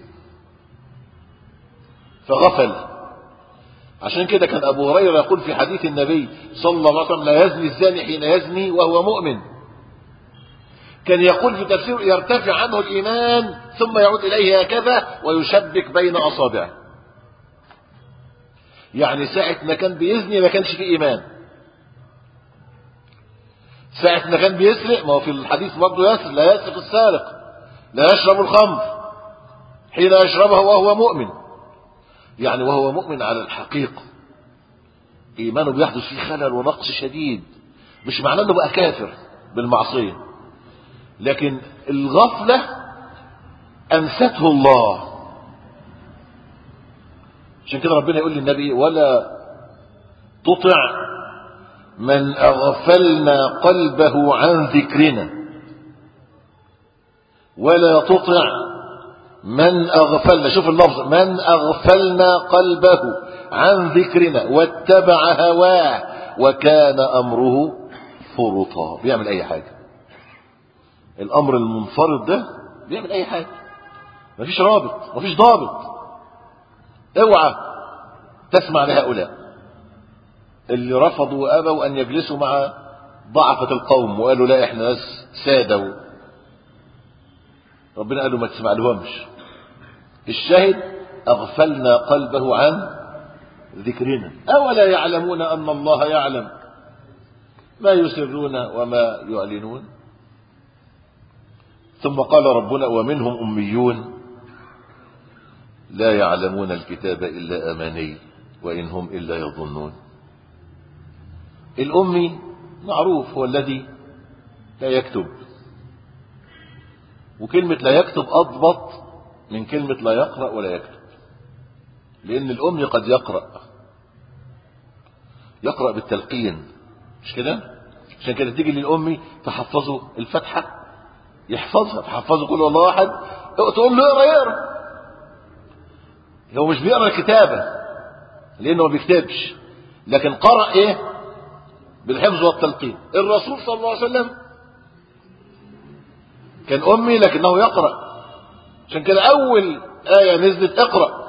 فغفل. عشان كده كان أبو هريرة يقول في حديث النبي صلى الله عليه وسلم: لا يزني الزاني حين يزني وهو مؤمن. كان يقول في تفسير: يرتفع عنه الإيمان ثم يعود إليه هكذا ويشبك بين أصابعه. يعني ساعة ما كان بيزني ما كانش فيه إيمان، ساعة ما كان بيسرق، ما هو في الحديث برضه يسرق: لا يسرق السارق، لا يشرب الخمر حين يشربها وهو مؤمن. يعني وهو مؤمن على الحقيقة، إيمانه بيحدث فيه خلل ونقص شديد، مش معناه أنه بقى كافر بالمعصية، لكن الغفلة أنسته الله. عشان كده ربنا يقول للنبي: ولا تطع من أغفلنا قلبه عن ذكرنا. ولا تطع من أغفلنا، شوف اللفظ، من أغفلنا قلبه عن ذكرنا واتبع هواه وكان أمره فرطا. بيعمل أي حاجة، الأمر المنفرط ده بيعمل أي حاجة، مفيش رابط مفيش ضابط. اوعى تسمع لهؤلاء اللي رفضوا وأبوا أن يجلسوا مع ضعفة القوم وقالوا لا احنا ناس سادة. ربنا قال له ما تسمع لهمش. الشاهد: أغفلنا قلبه عن ذكرنا. أولا يعلمون أن الله يعلم ما يسرون وما يعلنون. ثم قال ربنا: ومنهم أميون لا يعلمون الكتاب إلا أماني وإن هم إلا يظنون. الأمي معروف هو الذي لا يكتب، وكلمة لا يكتب أضبط من كلمة لا يقرأ ولا يكتب، لأن الأمي قد يقرأ يقرأ بالتلقين، مش كده؟ عشان كده تيجي للأمي تحفظه الفتحة يحفظها، تحفظه كل والله أحد، تقول له اقرأ يقرأ. هو مش بيقرأ الكتابة لأنه ما بيكتبش، لكن قرأ إيه؟ بالحفظ والتلقين. الرسول صلى الله عليه وسلم كان أمي لكنه يقرأ، عشان كده أول آية نزلت اقرأ،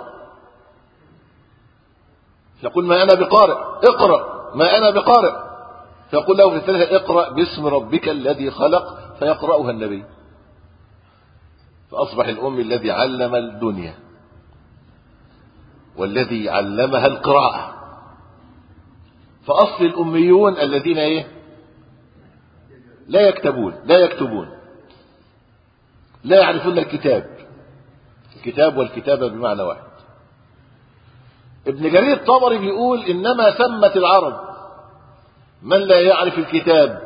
يقول ما أنا بقارئ، اقرأ ما أنا بقارئ، فيقول له في الثالثة اقرأ باسم ربك الذي خلق، فيقرأها النبي. فأصبح الأم الذي علم الدنيا والذي علمها القراءة. فأصل الأميون الذين ايه؟ لا يكتبون لا يكتبون لا يعرفون الكتاب، الكتاب والكتابة بمعنى واحد. ابن جرير الطبري بيقول إنما سمت العرب من لا يعرف الكتاب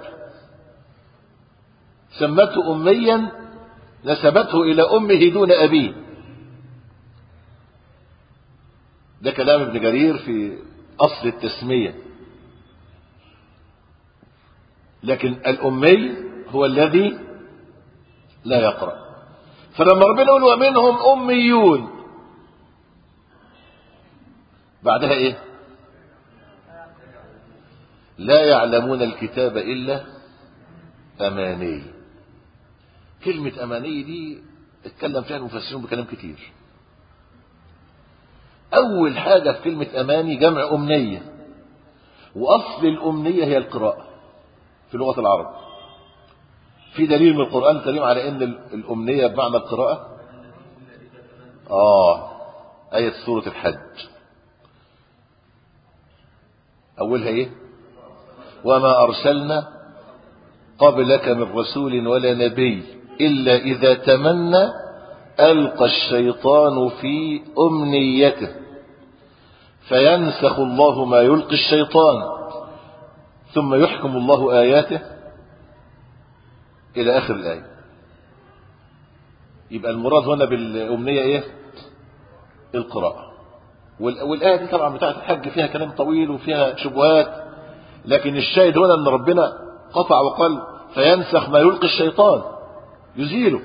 سمته أميا نسبته إلى أمه دون أبيه. ده كلام ابن جرير في أصل التسمية. لكن الأمي هو الذي لا يقرأ. فلما ربنا يقول ومنهم أميون بعدها إيه؟ لا يعلمون الكتاب إلا أماني. كلمة أماني دي اتكلم فيها المفسرون بكلام كتير. أول حاجة في كلمة أماني جمع أمنية، وأصل الأمنية هي القراءة في لغة العرب. في دليل من القرآن الكريم على أن الأمنية بمعنى القراءة؟ آه آية سورة الحج أولها إيه؟ وما أرسلنا قبلك من رسول ولا نبي إلا إذا تمنى ألقى الشيطان في أمنيته فينسخ الله ما يلقي الشيطان ثم يحكم الله آياته إلى آخر الآية. يبقى المراد هنا بالأمنية إيه؟ القراءة. والآية دي طبعا بتاعت الحج فيها كلام طويل وفيها شبهات، لكن الشاهد هنا أن ربنا قطع وقال فينسخ ما يلقي الشيطان، يزيله.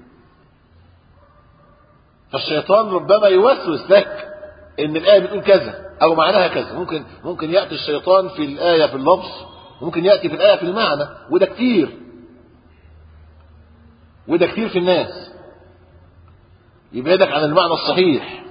فالشيطان ربما يوسوس لك ان الآية بتقول كذا او معناها كذا. ممكن ممكن يأتي الشيطان في الآية في اللفظ، وممكن يأتي في الآية في المعنى، وده كتير وده كتير في الناس، يبعدك عن المعنى الصحيح.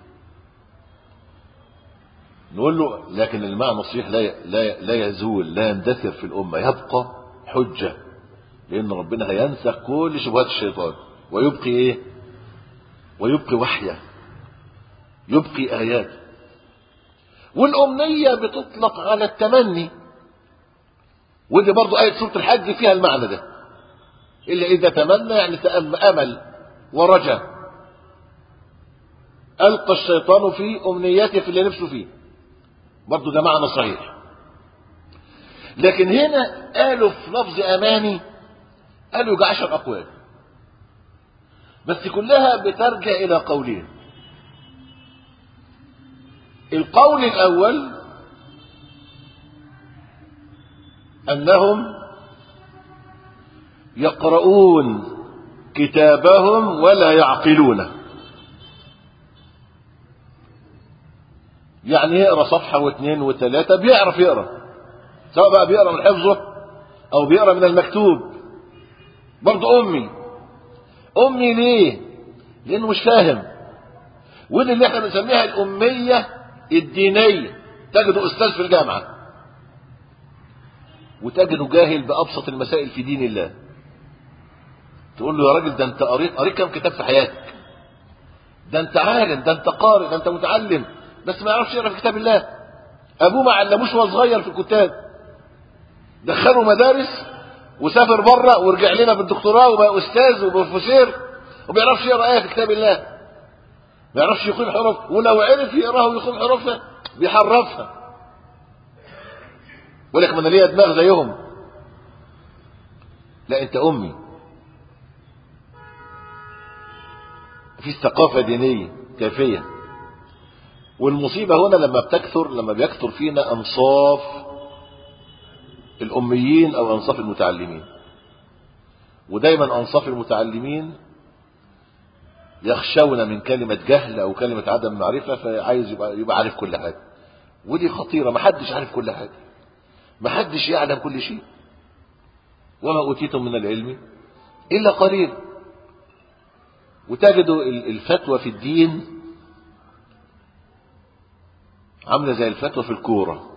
نقول له لكن المعنى الصحيح لا لا لا يزول، لا يندثر في الأمة، يبقى حجة، لأن ربنا هينسخ كل شبهات الشيطان ويبقي إيه؟ ويبقي وحيه، يبقي آيات. والأمنية بتطلق على التمني، ودي برضو آية سورة الحج فيها المعنى ده، إلا إذا تمنى يعني أمل ورجى، ألقى الشيطان في أمنياته في اللي نفسه فيه، برضو ده معنى صحيح. لكن هنا قالوا في لفظ أماني قالوا يجي عشر أقوال، بس كلها بترجع إلى قولين. القول الأول أنهم يقرؤون كتابهم ولا يعقلونه، يعني يقرأ صفحة واثنين وثلاثة بيعرف يقرأ، سواء بقى بيقرأ من حفظه أو بيقرأ من المكتوب، برضه أمي. أمي ليه؟ لأنه مش فاهم. ودي اللي احنا بنسميها الأمية الدينية. تجده أستاذ في الجامعة وتجده جاهل بأبسط المسائل في دين الله، تقول له يا راجل ده انت قريت قريت كم كتاب في حياتك، ده انت عالم، ده انت قارئ، ده انت متعلم، بس ما يعرفش يقرا في كتاب الله. ابوه ما علموش وهو صغير في الكتاب، دخله مدارس وسافر بره ورجع لنا بالدكتوراه وبقى استاذ وبروفيسور وما بيعرفش يقرا ايه في كتاب الله، ما يعرفش يقيم حروف، ولو عرف يقراها ويقيم حروفها بيحرفها يقول لك ما انا ليا دماغ زيهم. لا، انت امي. مفيش ثقافة دينية كافية. والمصيبة هنا لما بتكثر، لما بيكثر فينا انصاف الاميين او انصاف المتعلمين. ودايما انصاف المتعلمين يخشون من كلمة جهل او كلمة عدم معرفة، فعايز يبقى, يبقى عارف كل حاجة. ودي خطيرة. محدش عارف كل حاجة، محدش يعلم كل شيء. وما اوتيتم من العلم الا قليل. وتجدوا الفتوى في الدين عاملة زي الفتوى في الكورة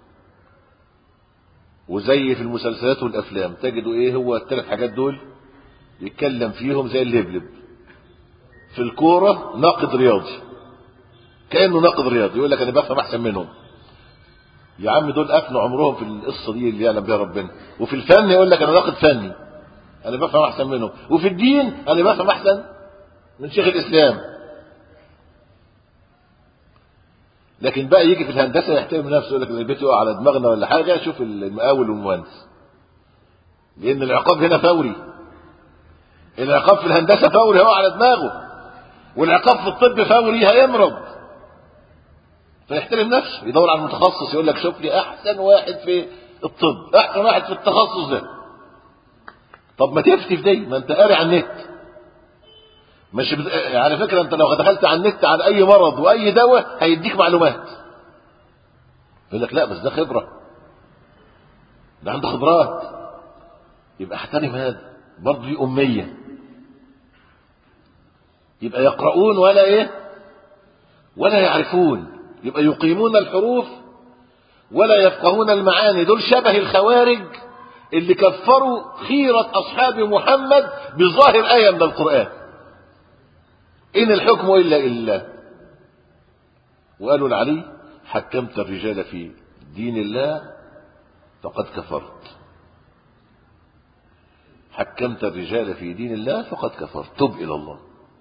وزي في المسلسلات والافلام. تجدوا ايه هو الثلاث حاجات دول يتكلم فيهم زي اللبلب. في الكورة ناقد رياضي، كأنه ناقد رياضي، يقول لك انا بفهم احسن منهم. يا عم دول افنوا عمرهم في القصة دي اللي يعلم بها ربنا. وفي الفن يقول لك انا ناقد فني، انا بفهم احسن منهم. وفي الدين انا بفهم احسن من شيخ الاسلام. لكن بقى يجي في الهندسة يحترم نفسه، يقول لك البيت يقع على دماغنا ولا حاجة، شوف المقاول والمهندس. لان العقاب هنا فوري. العقاب في الهندسة فوري، هو على دماغه. والعقاب في الطب فوري، هيمرض. فيحترم نفسه، يدور على المتخصص، يقول لك شوف لي احسن واحد في الطب، احسن واحد في التخصص ده. طب ما تفتي في دي، ما انت قاري على النت. مش بد... على فكرة انت لو دخلت على النت على اي مرض واي دواء هيديك معلومات. يقول لك لا بس ده خبرة، ده عنده خبرات. يبقى احترم هذا. برضه دي امية. يبقى يقرؤون ولا ايه ولا يعرفون. يبقى يقيمون الحروف ولا يفقهون المعاني. دول شبه الخوارج اللي كفروا خيرة اصحاب محمد بظاهر آية من القرآن، إن الحكم إلا إلا. وقالوا لعلي حكمت الرجال في دين الله فقد كفرت. حكمت الرجال في دين الله فقد كفرت، تب إلى الله.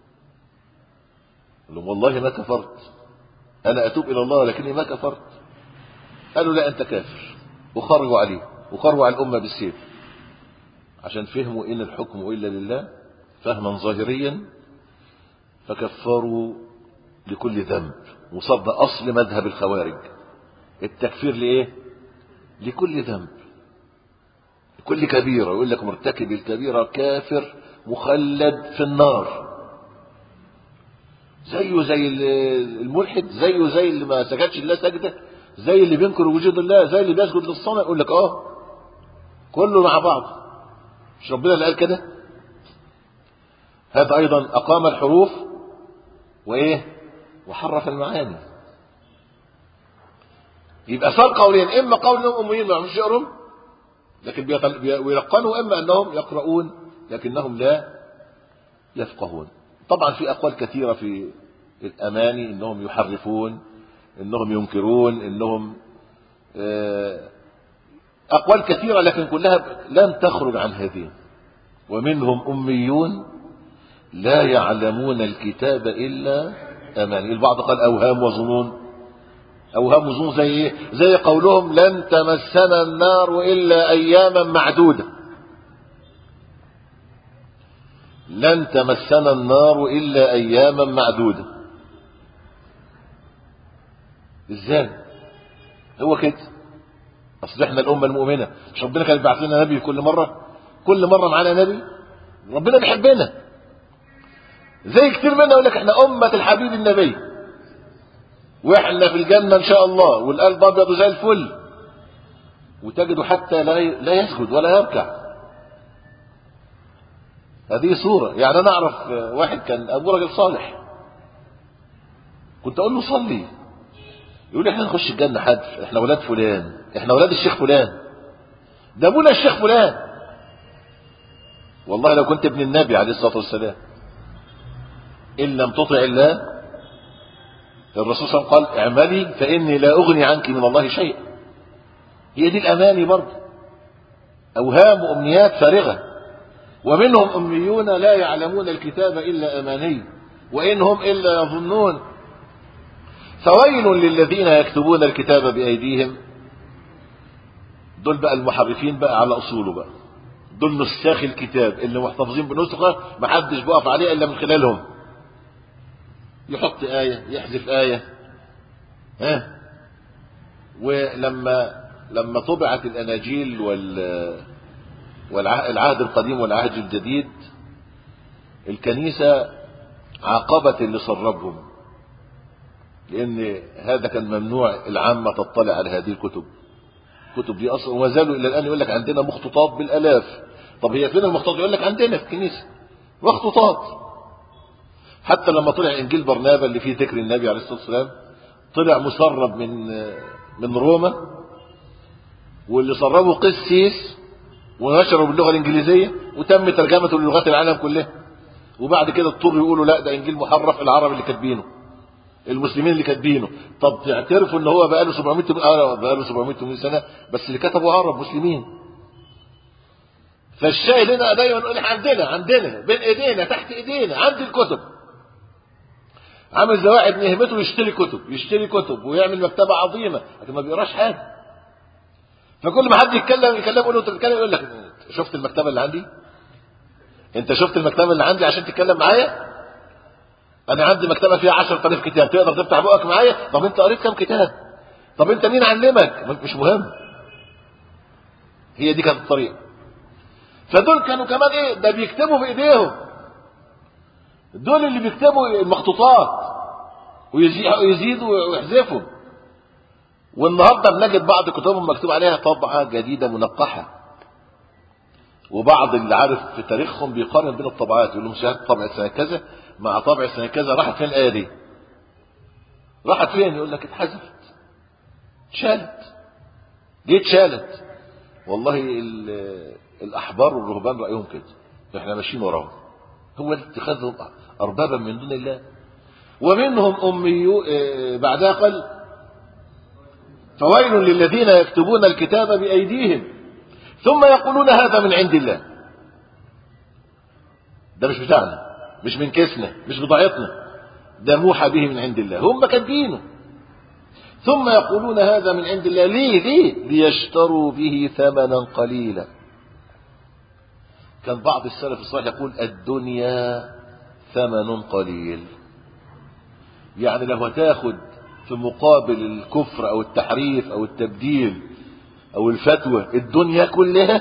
قال لهم والله ما كفرت، أنا أتوب إلى الله لكني ما كفرت. قالوا لا أنت كافر، وخرجوا عليه وخرجوا على الأمة بالسيف، عشان فهموا إن الحكم إلا لله فهما ظاهريا، فكفروا لكل ذنب. وصد أصل مذهب الخوارج، التكفير لإيه؟ لكل ذنب، لكل كبيرة. يقول لك مرتكب الكبيرة كافر مخلد في النار، زيه زي الملحد، زيه زي اللي ما سجدش الله سجدة، زي اللي بينكر وجود الله، زي اللي بيسجد للصنم. يقول لك اه كله مع بعض. مش ربنا اللي قال كده؟ هذا أيضا أقام الحروف وإيه وحرف المعاني. يبقى صار قولين، إما قول أنهم أميين ما يعرفوش يقروا لكن بيلقنوا، إما أنهم يقرؤون لكنهم لا يفقهون. طبعا في أقوال كثيرة في الأماني، إنهم يحرفون، إنهم ينكرون، إنهم أقوال كثيرة، لكن كلها لن تخرج عن هذين. ومنهم أميون لا يعلمون الكتاب إلا أماني. البعض قال أوهام وظنون. أوهام وظنون زي إيه؟ زي قولهم لن تمسنا النار إلا أياما معدودة. لن تمسنا النار إلا أياما معدودة. إزاي؟ هو كده. أصل إحنا الأمة المؤمنة، مش ربنا كان يبعث لنا نبي كل مرة؟ كل مرة معانا نبي. ربنا بيحبنا. زي كتير منا يقول لك إحنا أمة الحبيب النبي، وإحنا في الجنة إن شاء الله، والقلب أبيض زي الفل، وتجده حتى لا لا يسجد ولا يركع. هذه صورة. يعني أنا أعرف واحد كان أبوه راجل صالح، كنت أقول له صلي، يقول لي إحنا نخش الجنة حد، إحنا ولاد فلان، إحنا ولاد الشيخ فلان، ده أبونا الشيخ فلان. والله لو كنت ابن النبي عليه الصلاة والسلام إن لم تطع الله، الرسول صلى الله عليه وسلم قال اعملي فإني لا أغني عنك من الله شيئا. هي دي الأماني برضه، أوهام وأمنيات فارغة. ومنهم أميون لا يعلمون الكتاب إلا أماني وإن هم إلا يظنون. فويل للذين يكتبون الكتاب بأيديهم، دول بقى المحرفين بقى على اصوله بقى، دول نساخ الكتاب اللي محتفظين بنسخه ما حدش بيقف عليها الا من خلالهم. يحط آية يحذف آية. ها ولما لما طبعت الأناجيل وال والعهد القديم والعهد الجديد، الكنيسة عاقبت اللي سربهم، لأن هذا كان ممنوع العامة تطلع على هذه الكتب. الكتب دي أصلا وما زالوا إلى الآن يقول لك عندنا مخطوطات بالآلاف. طب هي فين المخطوطات؟ يقول لك عندنا في الكنيسة مخطوطات. حتى لما طلع إنجيل برنابا اللي فيه ذكر النبي عليه الصلاة والسلام طلع مسرب من من روما، واللي سربه قسيس ونشره باللغة الإنجليزية وتم ترجمته للغات العالم كلها. وبعد كده اضطروا يقولوا لا ده إنجيل محرف، العرب اللي كاتبينه، المسلمين اللي كاتبينه. طب تعترفوا ان هو بقاله سبعمائة بقاله سبعمائة سنة، بس اللي كتبوا عرب مسلمين. فالشاهد هنا دايما نقول عندنا عندنا بين ايدينا تحت ايدينا عند الكتب. عامل زي واحد نهمته يشتري كتب يشتري كتب ويعمل مكتبة عظيمة لكن ما بيقراش حاجة. فكل ما حد يتكلم يكلم يقول له انت بتتكلم، يقول لك شفت المكتبة اللي عندي؟ انت شفت المكتبة اللي عندي عشان تتكلم معايا؟ انا عندي مكتبة فيها عشرة آلاف كتاب، تقدر تفتح بقك معايا؟ طب انت قريت كم كتاب؟ طب انت مين علمك؟ مش مهم. هي دي كانت الطريقة. فدول كانوا كمان ايه ده بيكتبوا بايديهم، دول اللي بيكتبوا المخطوطات ويزيدوا ويحذفوا. والنهارده بنجد بعض كتبهم مكتوب عليها طبعة جديدة منقحة، وبعض اللي عارف في تاريخهم بيقارن بين الطبعات يقول لهم شهادة طبعة سنة كذا مع طبعة سنة كذا، راحت فين الآية دي؟ راحت فين؟ يقول لك اتحذفت، اتشالت. ليه اتشالت؟ والله الأحبار والرهبان رأيهم كده، احنا ماشيين وراهم، هو اتخاذهم أربابا من دون الله. ومنهم أميو بعدها قال فويل للذين يكتبون الكتاب بأيديهم ثم يقولون هذا من عند الله. ده مش بتاعنا، مش من كيسنا، مش بضاعتنا، ده موحى به من عند الله، هم كاتبينه. ثم يقولون هذا من عند الله. ليه ليه ليشتروا به ثمنا قليلا. كان بعض السلف الصالح يقول الدنيا ثمن قليل، يعني لو هتاخد في مقابل الكفر او التحريف او التبديل او الفتوى الدنيا كلها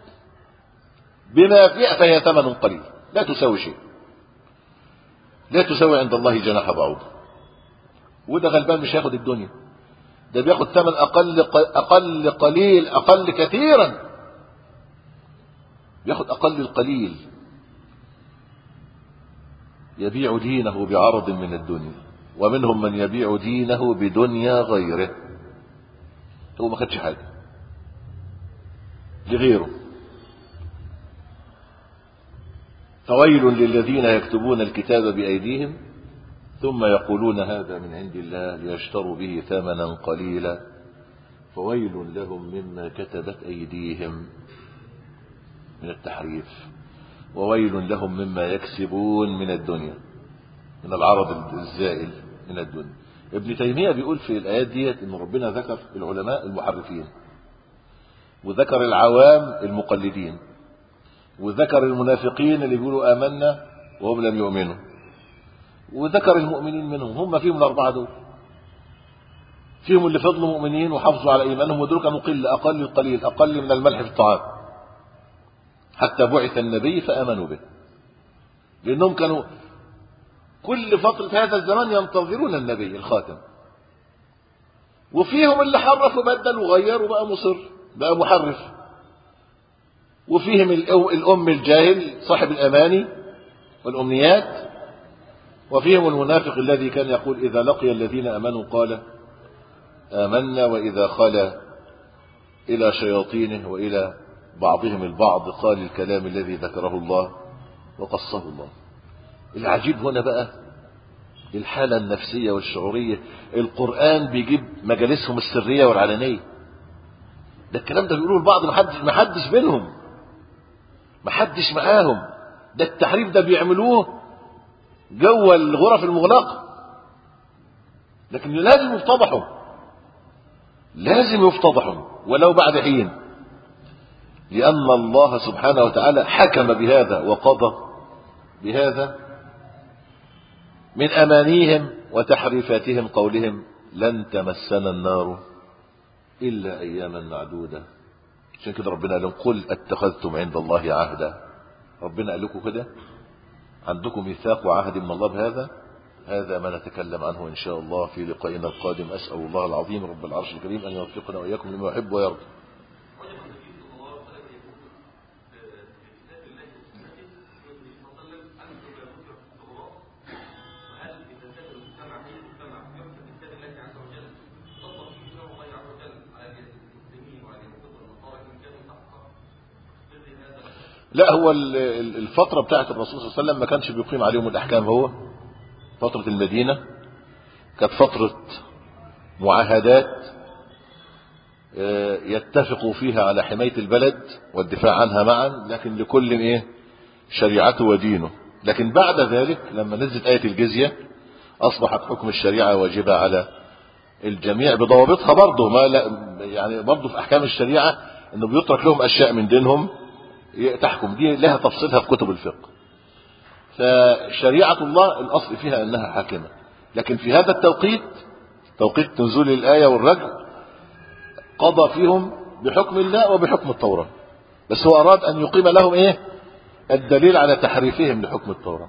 بما فيها فهي ثمن قليل لا تساوي شيء، لا تساوي عند الله جناح بعوضة. وده غلبان مش هياخد الدنيا، ده بياخد ثمن اقل اقل قليل اقل كثيرا، بياخد اقل القليل. يبيع دينه بعرض من الدنيا، ومنهم من يبيع دينه بدنيا غيره. هو ما خدش حاجه لغيره. فويل للذين يكتبون الكتاب بأيديهم ثم يقولون هذا من عند الله ليشتروا به ثمنا قليلا فويل لهم مما كتبت أيديهم من التحريف، وويل لهم مما يكسبون من الدنيا، من العرض الزائل من الدنيا. ابن تيمية بيقول في الآيات ديت إن ربنا ذكر العلماء المحرفين، وذكر العوام المقلدين، وذكر المنافقين اللي بيقولوا آمنا وهم لم يؤمنوا، وذكر المؤمنين منهم. هم فيهم الأربعة دول، فيهم اللي فضلوا مؤمنين وحافظوا على إيمانهم، ودول كانوا قل أقل القليل أقل من الملح في الطعام، حتى بعث النبي فآمنوا به، لأنهم كانوا كل فترة هذا الزمان ينتظرون النبي الخاتم. وفيهم اللي حرف وبدل وغير وبقى مصر بقى محرف، وفيهم الأم الجاهل صاحب الأماني والأمنيات، وفيهم المنافق الذي كان يقول إذا لقي الذين أمنوا قال آمنا، وإذا خلا إلى شياطينه وإلى بعضهم البعض قال الكلام الذي ذكره الله وقصه الله. العجيب هنا بقى الحالة النفسية والشعورية. القرآن بيجيب مجالسهم السرية والعلنية. ده الكلام ده بيقولوه البعض محدش محدش بينهم، محدش معاهم. ده التحريف ده بيعملوه جوه الغرف المغلقة، لكن لازم يفتضحوا، لازم يفتضحوا ولو بعد حين. لأن الله سبحانه وتعالى حكم بهذا وقضى بهذا من أمانيهم وتحريفاتهم قولهم لن تمسنا النار إلا أياما معدودة. عشان كده ربنا قال لهم قل اتخذتم عند الله عهدا. ربنا قال لكم كده عندكم ميثاق وعهد من الله بهذا. هذا ما نتكلم عنه إن شاء الله في لقائنا القادم. أسأل الله العظيم رب العرش الكريم أن يوفقنا وإياكم لما يحب ويرضى. لا، هو الفترة بتاعت الرسول صلى الله عليه وسلم ما كانش بيقيم عليهم الأحكام. هو فترة المدينة كانت فترة معاهدات يتفقوا فيها على حماية البلد والدفاع عنها معا، لكن لكل ايه شريعته ودينه. لكن بعد ذلك لما نزلت آية الجزية أصبحت حكم الشريعة واجبة على الجميع بضوابطها برضه. ما لا يعني برضه في أحكام الشريعة إنه بيترك لهم أشياء من دينهم تحكم، دي لها تفصيلها في كتب الفقه. فشريعة الله الأصل فيها أنها حاكمة، لكن في هذا التوقيت توقيت نزول الآية والرجل قضى فيهم بحكم الله وبحكم التوراة، بس هو أراد أن يقيم لهم إيه الدليل على تحريفهم لحكم التوراة.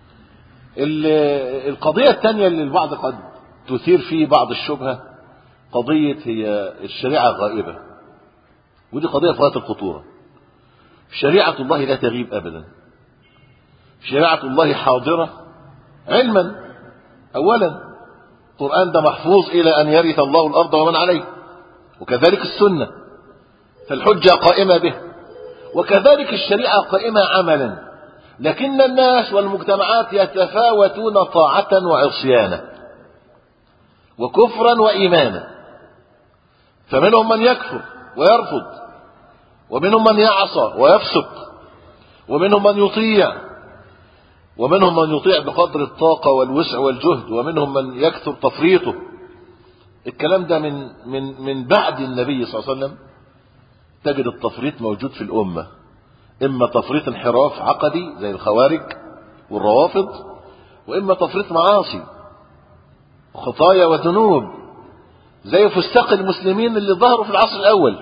القضية الثانية اللي البعض قد تثير فيه بعض الشبهة قضية هي الشريعة غائبة، ودي قضية في غاية الخطورة. شريعة الله لا تغيب أبدا. شريعة الله حاضرة علما. أولا القرآن ده محفوظ إلى أن يرث الله الأرض ومن عليه، وكذلك السنة، فالحجة قائمة به، وكذلك الشريعة قائمة عملا، لكن الناس والمجتمعات يتفاوتون طاعة وعصيانا وكفرا وإيمانا، فمنهم من يكفر ويرفض، ومنهم من يعصى ويفسق، ومنهم من يطيع، ومنهم من يطيع بقدر الطاقة والوسع والجهد، ومنهم من يكثر تفريطه. الكلام ده من من من بعد النبي صلى الله عليه وسلم تجد التفريط موجود في الأمة، إما تفريط انحراف عقدي زي الخوارج والروافض، وإما تفريط معاصي خطايا وذنوب زي فساق المسلمين اللي ظهروا في العصر الأول.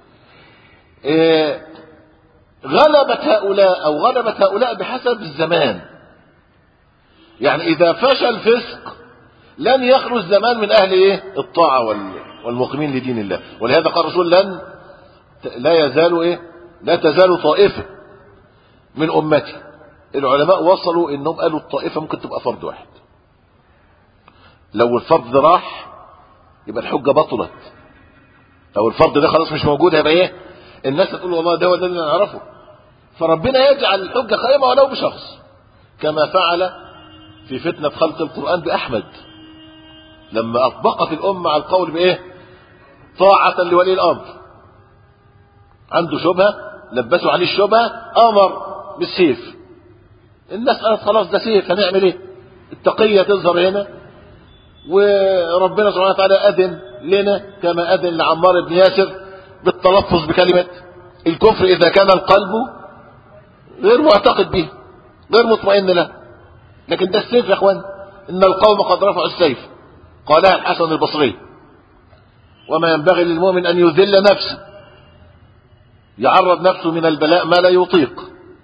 إيه غلبت هؤلاء أو غلبت هؤلاء بحسب الزمان. يعني إذا فشل الفسق لن يخرج زمان من أهل إيه الطاعة والمقيمين لدين الله. ولهذا قال الرسول لن لا يزال إيه لا تزال طائفة من أمتي. العلماء وصلوا إنهم قالوا الطائفة ممكن تبقى فرد واحد، لو الفرد ده راح يبقى الحجة بطلت. لو الفرد ده خلاص مش موجود هيبقى إيه الناس هتقول والله ده وده اللي نعرفه. فربنا يجعل الحجة قائمة ولو بشخص، كما فعل في فتنة خلق القرآن بأحمد لما أطبقت الأمة على القول بإيه طاعة لولي الأمر. عنده شبهة لبسوا عليه الشبهة أمر بالسيف. الناس قالت خلاص ده سيف هنعمل إيه؟ التقية تظهر هنا، وربنا سبحانه وتعالى أذن لنا كما أذن لعمار بن ياسر بالتلفظ بكلمة الكفر إذا كان القلب غير معتقد به غير مطمئن له. لكن ده السيف يا اخوان، إن القوم قد رفعوا السيف، قالها الحسن البصري. وما ينبغي للمؤمن أن يذل نفسه، يعرض نفسه من البلاء ما لا يطيق.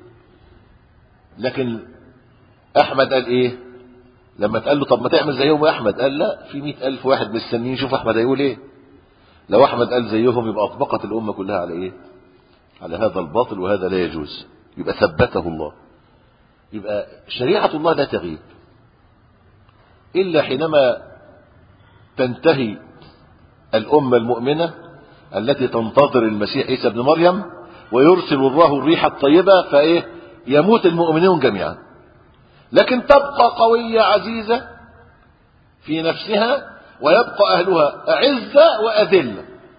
لكن أحمد قال إيه لما تقال له طب ما تعمل زيهم يا أحمد؟ قال لا، في مئة ألف واحد مستنيين شوف أحمد هيقول إيه. لو أحمد قال زيهم يبقى أطبقت الأمة كلها على إيه على هذا الباطل، وهذا لا يجوز، يبقى ثبته الله. يبقى شريعة الله لا تغيب إلا حينما تنتهي الأمة المؤمنة التي تنتظر المسيح عيسى ابن مريم ويرسل الله الريح الطيبة فإيه يموت المؤمنون جميعا، لكن تبقى قوية عزيزة في نفسها، ويبقى أهلها أعزة وأذلة،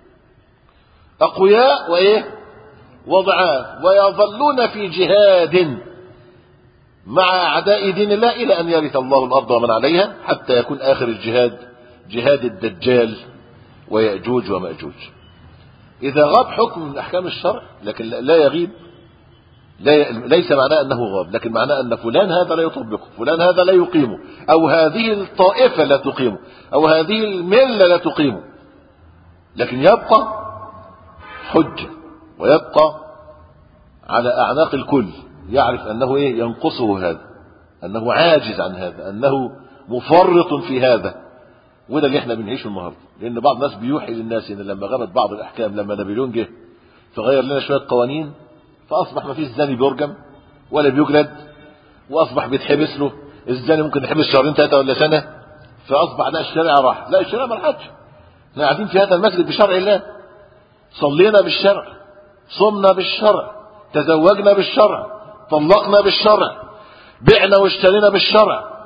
أقوياء وإيه وضعاف، ويظلون في جهاد مع أعداء دين الله إلى أن يرث الله الأرض ومن عليها، حتى يكون آخر الجهاد جهاد الدجال ويأجوج ومأجوج. إذا غاب حكم من أحكام الشرع لكن لا يغيب، لا ليس معناه أنه غاب، لكن معناه أن فلان هذا لا يطبقه، فلان هذا لا يقيمه، أو هذه الطائفة لا تقيمه، أو هذه الملة لا تقيمه، لكن يبقى حجة ويبقى على أعناق الكل، يعرف أنه إيه ينقصه هذا، أنه عاجز عن هذا، أنه مفرط في هذا. وده اللي احنا بنعيشه النهارده، لأن بعض الناس بيوحي للناس إن لما غابت بعض الأحكام، لما نابليون جه فغير لنا شوية قوانين، فأصبح ما فيش زاني بيرجم ولا بيجلد، وأصبح بيتحبس له الزاني ممكن يحبس شهرين ثلاثة ولا سنة، فأصبح لا الشارع راح، لا الشارع ما راحتش. احنا قاعدين في هذا المسجد بشرع الله، صلينا بالشرع، صمنا بالشرع، تزوجنا بالشرع، طلقنا بالشرع، بعنا واشترينا بالشرع،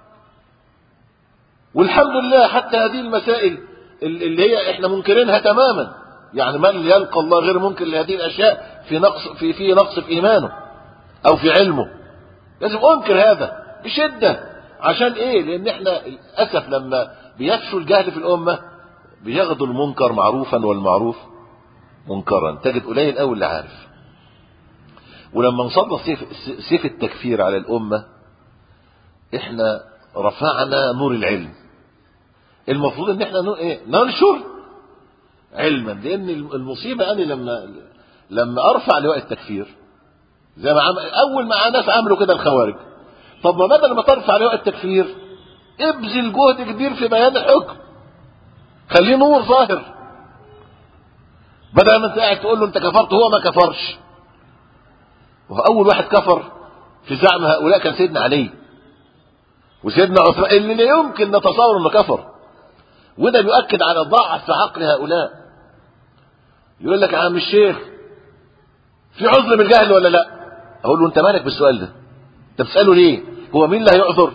والحمد لله. حتى هذه المسائل اللي هي احنا منكرينها تماما، يعني من يلقى الله غير منكر لهذه الاشياء في نقص في في نقص في ايمانه او في علمه، لازم انكر هذا بشده. عشان ايه؟ لان احنا للاسف لما بيفشوا الجهل في الامه بياخدوا المنكر معروفا والمعروف منكرا، تجد قليل قوي اللي عارف. ولما نصدر سيف, سيف التكفير على الامه احنا رفعنا نور العلم. المفروض ان احنا ايه ننشر علما، لان المصيبه اني لما لما ارفع لواء التكفير زي ما عم اول ما ناس عملوا كده الخوارج، طب ما بدل ما ترفع لواء التكفير ابذل جهد كبير في بيان الحكم، خليه نور ظاهر، بدل ما انت قاعد تقول له انت كفرت هو ما كفرش. واول واحد كفر في زعم هؤلاء كان سيدنا علي وسيدنا عثمان، اللي لا يمكن نتصور انه كفر. وده يؤكد على ضعف عقل هؤلاء. يقول لك يا عم الشيخ في عذر بالجهل ولا لا؟ اقول له انت مالك بالسؤال ده؟ انت بتساله ليه؟ هو مين اللي هيعذر؟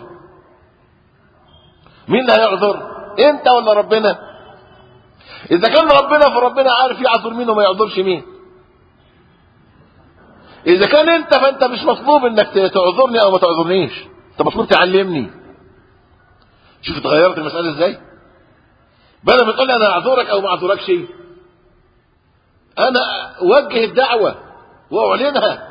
مين اللي هيعذر؟ انت ولا ربنا؟ اذا كان ربنا فربنا عارف يعذر مين وما يعذرش مين. اذا كان انت فانت مش مطلوب انك تعذرني او ما تعذرنيش، انت مطلوب تعلمني. شوف اتغيرت المساله ازاي؟ بدل ما تقول لي انا اعذرك او ما اعذركش، انا اوجه الدعوه واعلنها،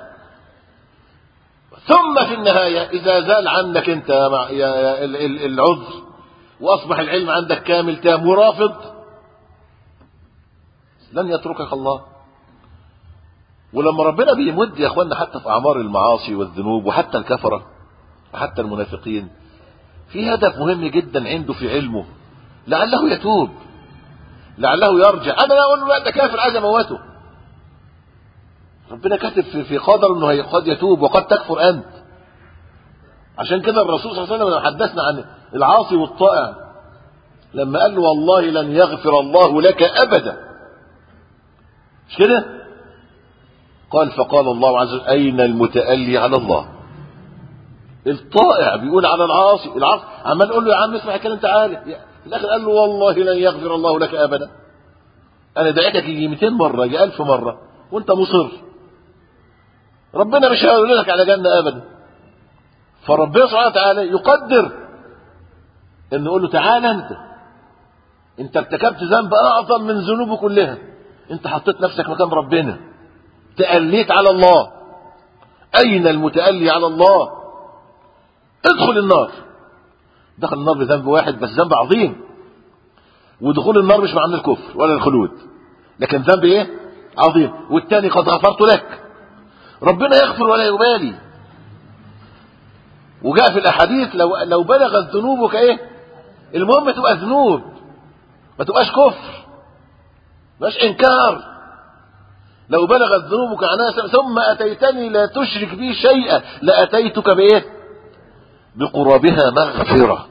ثم في النهايه اذا زال عنك انت العذر واصبح العلم عندك كامل تام ورافض، لن يتركك الله. ولما ربنا بيمد يا اخوانا حتى في اعمار المعاصي والذنوب وحتى الكفره وحتى المنافقين، في هدف مهم جدا عنده في علمه، لعله يتوب، لعله يرجع. انا لا اقول له لا ده كافر عايز اموته، ربنا كاتب في في قدر انه قد يتوب وقد تكفر انت. عشان كده الرسول صلى الله عليه وسلم لما حدثنا عن العاصي والطائع لما قال له والله لن يغفر الله لك ابدا، مش كده؟ قال فقال الله عز وجل اين المتألي على الله؟ الطائع بيقول على العاصي، العاصي عمال نقول له يا عم اسمع الكلام تعالى، في الاخر قال له والله لن يغفر الله لك ابدا. انا دعيتك يجي مئتين مره يجي ألف مره وانت مصر، ربنا مش هيقول لك على جنه ابدا. فربنا سبحانه وتعالى يقدر ان يقول له تعالى انت انت ارتكبت ذنب اعظم من ذنوبه كلها، انت حطيت نفسك مكان ربنا، تأليت على الله. اين المتألي على الله؟ ادخل النار. دخل النار بذنب واحد بس، ذنب عظيم. ودخول النار مش معنى الكفر ولا الخلود، لكن ذنب ايه عظيم. والتاني قد غفرت لك، ربنا يغفر ولا يبالي. وجاء في الاحاديث لو لو بلغت ذنوبك ايه، المهم تبقى ذنوب ما تبقاش كفر، ما تبقاش انكار. لو بلغت ذنوبك عنها ثم اتيتني لا تشرك بي شيئا لاتيتك بايه؟ بقرابها مغفرة.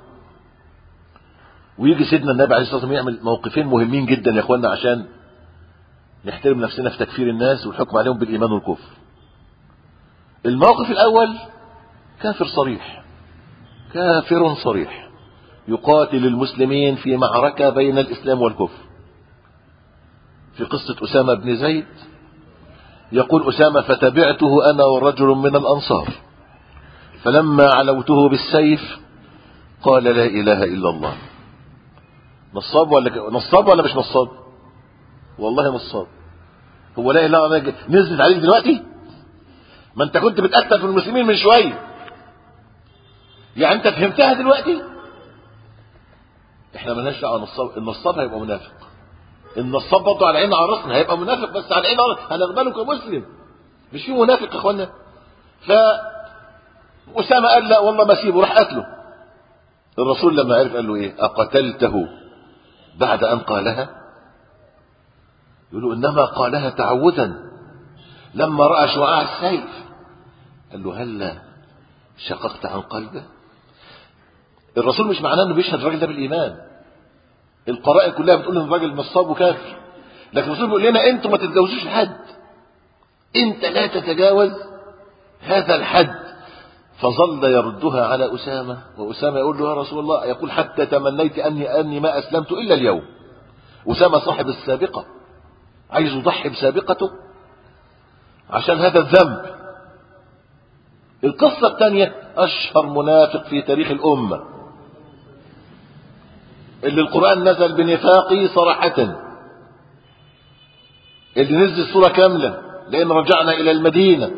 ويجي سيدنا النبي عليه الصلاة والسلام يعمل موقفين مهمين جدا يا اخوانا عشان نحترم نفسنا في تكفير الناس والحكم عليهم بالإيمان والكفر. الموقف الأول كافر صريح، كافر صريح يقاتل المسلمين في معركة بين الإسلام والكفر. في قصة أسامة بن زيد يقول أسامة فتبعته أنا ورجل من الأنصار فلما علوته بالسيف قال لا إله إلا الله. نصاب ولا نصاب ولا مش نصاب؟ والله نصاب. هو لا اله الا الله نزلت عليك دلوقتي؟ ما انت كنت بتقتل في المسلمين من شويه، يعني انت فهمتها دلوقتي؟ احنا مالناش دعوه بالنصاب، النصاب هيبقى منافق، النصاب برضه على عين عرسنا هيبقى منافق، بس على عين هنقبله كمسلم، مش في منافق يا اخوانا. ف أسامة قال لا والله ما سيبه، راح قتله. الرسول لما عرف قال له ايه؟ اقتلته بعد ان قالها؟ يقول له انما قالها تعوذا لما راى شعاع السيف. قال له هلا شققت عن قلبه؟ الرسول مش معناه انه بيشهد الراجل ده بالايمان، القرائن كلها بتقول ان الراجل نصاب وكافر، لكن الرسول بيقول لنا انتوا ما تتجاوزوش الحد، انت لا تتجاوز هذا الحد. فظل يردها على أسامة، وأسامة يقول له يا رسول الله، يقول حتى تمنيت أني أني ما أسلمت إلا اليوم. أسامة صاحب السابقة عايز يضحي بسابقته عشان هذا الذنب. القصة الثانية أشهر منافق في تاريخ الأمة اللي القرآن نزل بنفاقه صراحة، اللي نزل السورة كاملة لأن رجعنا إلى المدينة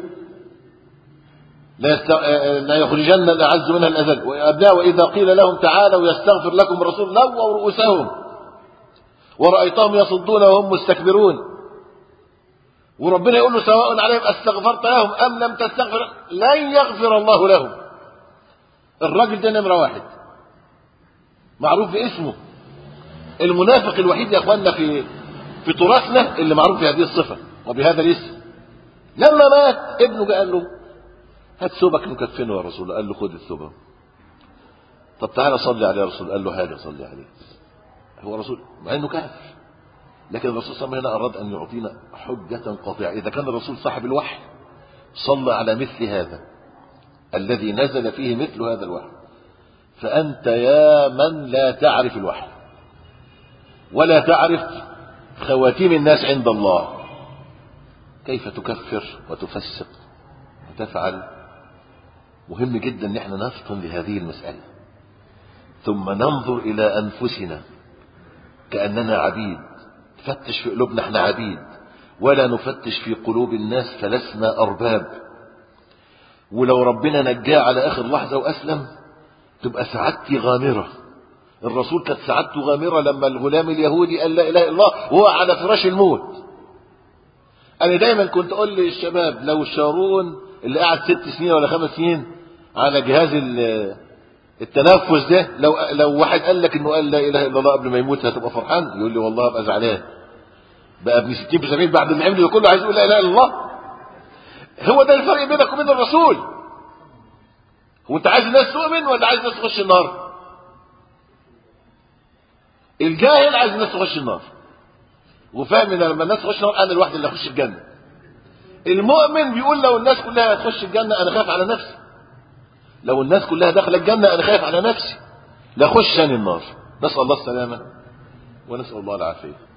لا يخرجن الأعز منها الأذل وأبناء، وإذا قيل لهم تعالوا يستغفر لكم الرسول لووا رؤوسهم ورأيتهم يصدون وهم مستكبرون. وربنا يقول له سواء عليهم استغفرت لهم أم لم تستغفر لن يغفر الله لهم. الراجل ده نمرة واحد معروف باسمه، المنافق الوحيد يا اخواننا في في تراثنا اللي معروف بهذه الصفة وبهذا الاسم. لما مات ابنه جاء قال له هات ثوبك نكفنه يا رسول الله، قال له خد الثوب. طب تعالى صلي عليه يا رسول، قال له هاجي صلي عليه. هو رسول مع انه كافر، لكن الرسول صلى الله عليه وسلم هنا اراد ان يعطينا حجة قاطعة. اذا كان الرسول صاحب الوحي صلى على مثل هذا الذي نزل فيه مثل هذا الوحي، فانت يا من لا تعرف الوحي ولا تعرف خواتيم الناس عند الله، كيف تكفر وتفسق وتفعل؟ مهم جدا ان احنا نفطن لهذه المسألة، ثم ننظر الى انفسنا كأننا عبيد، نفتش في قلوبنا احنا عبيد، ولا نفتش في قلوب الناس فلسنا ارباب. ولو ربنا نجاه على اخر لحظة واسلم تبقى سعادتي غامرة. الرسول كانت سعادته غامرة لما الغلام اليهودي قال لا اله الا الله وهو على فراش الموت. انا دايما كنت اقول للشباب لو شارون اللي قاعد ست سنين ولا خمس سنين على جهاز التنفس ده، لو لو واحد قال لك انه قال لا اله الا الله قبل ما يموت هتبقى فرحان؟ يقول لي والله ابقى زعلان، بقى ابن ستين وسبعين بعد اللي عمله كله عايز يقول لا اله الا الله. هو ده الفرق بينك وبين الرسول. هو انت عايز الناس تؤمن ولا عايز الناس تخش النار؟ الجاهل عايز الناس تخش النار وفاهم ان لما الناس تخش النار انا الواحد اللي هخش الجنه. المؤمن بيقول لو الناس كلها هتخش الجنه انا خايف على نفسي، لو الناس كلها داخله الجنه انا خايف على نفسي لا اخش ثاني النار. نسال الله السلامه ونسال الله العافيه.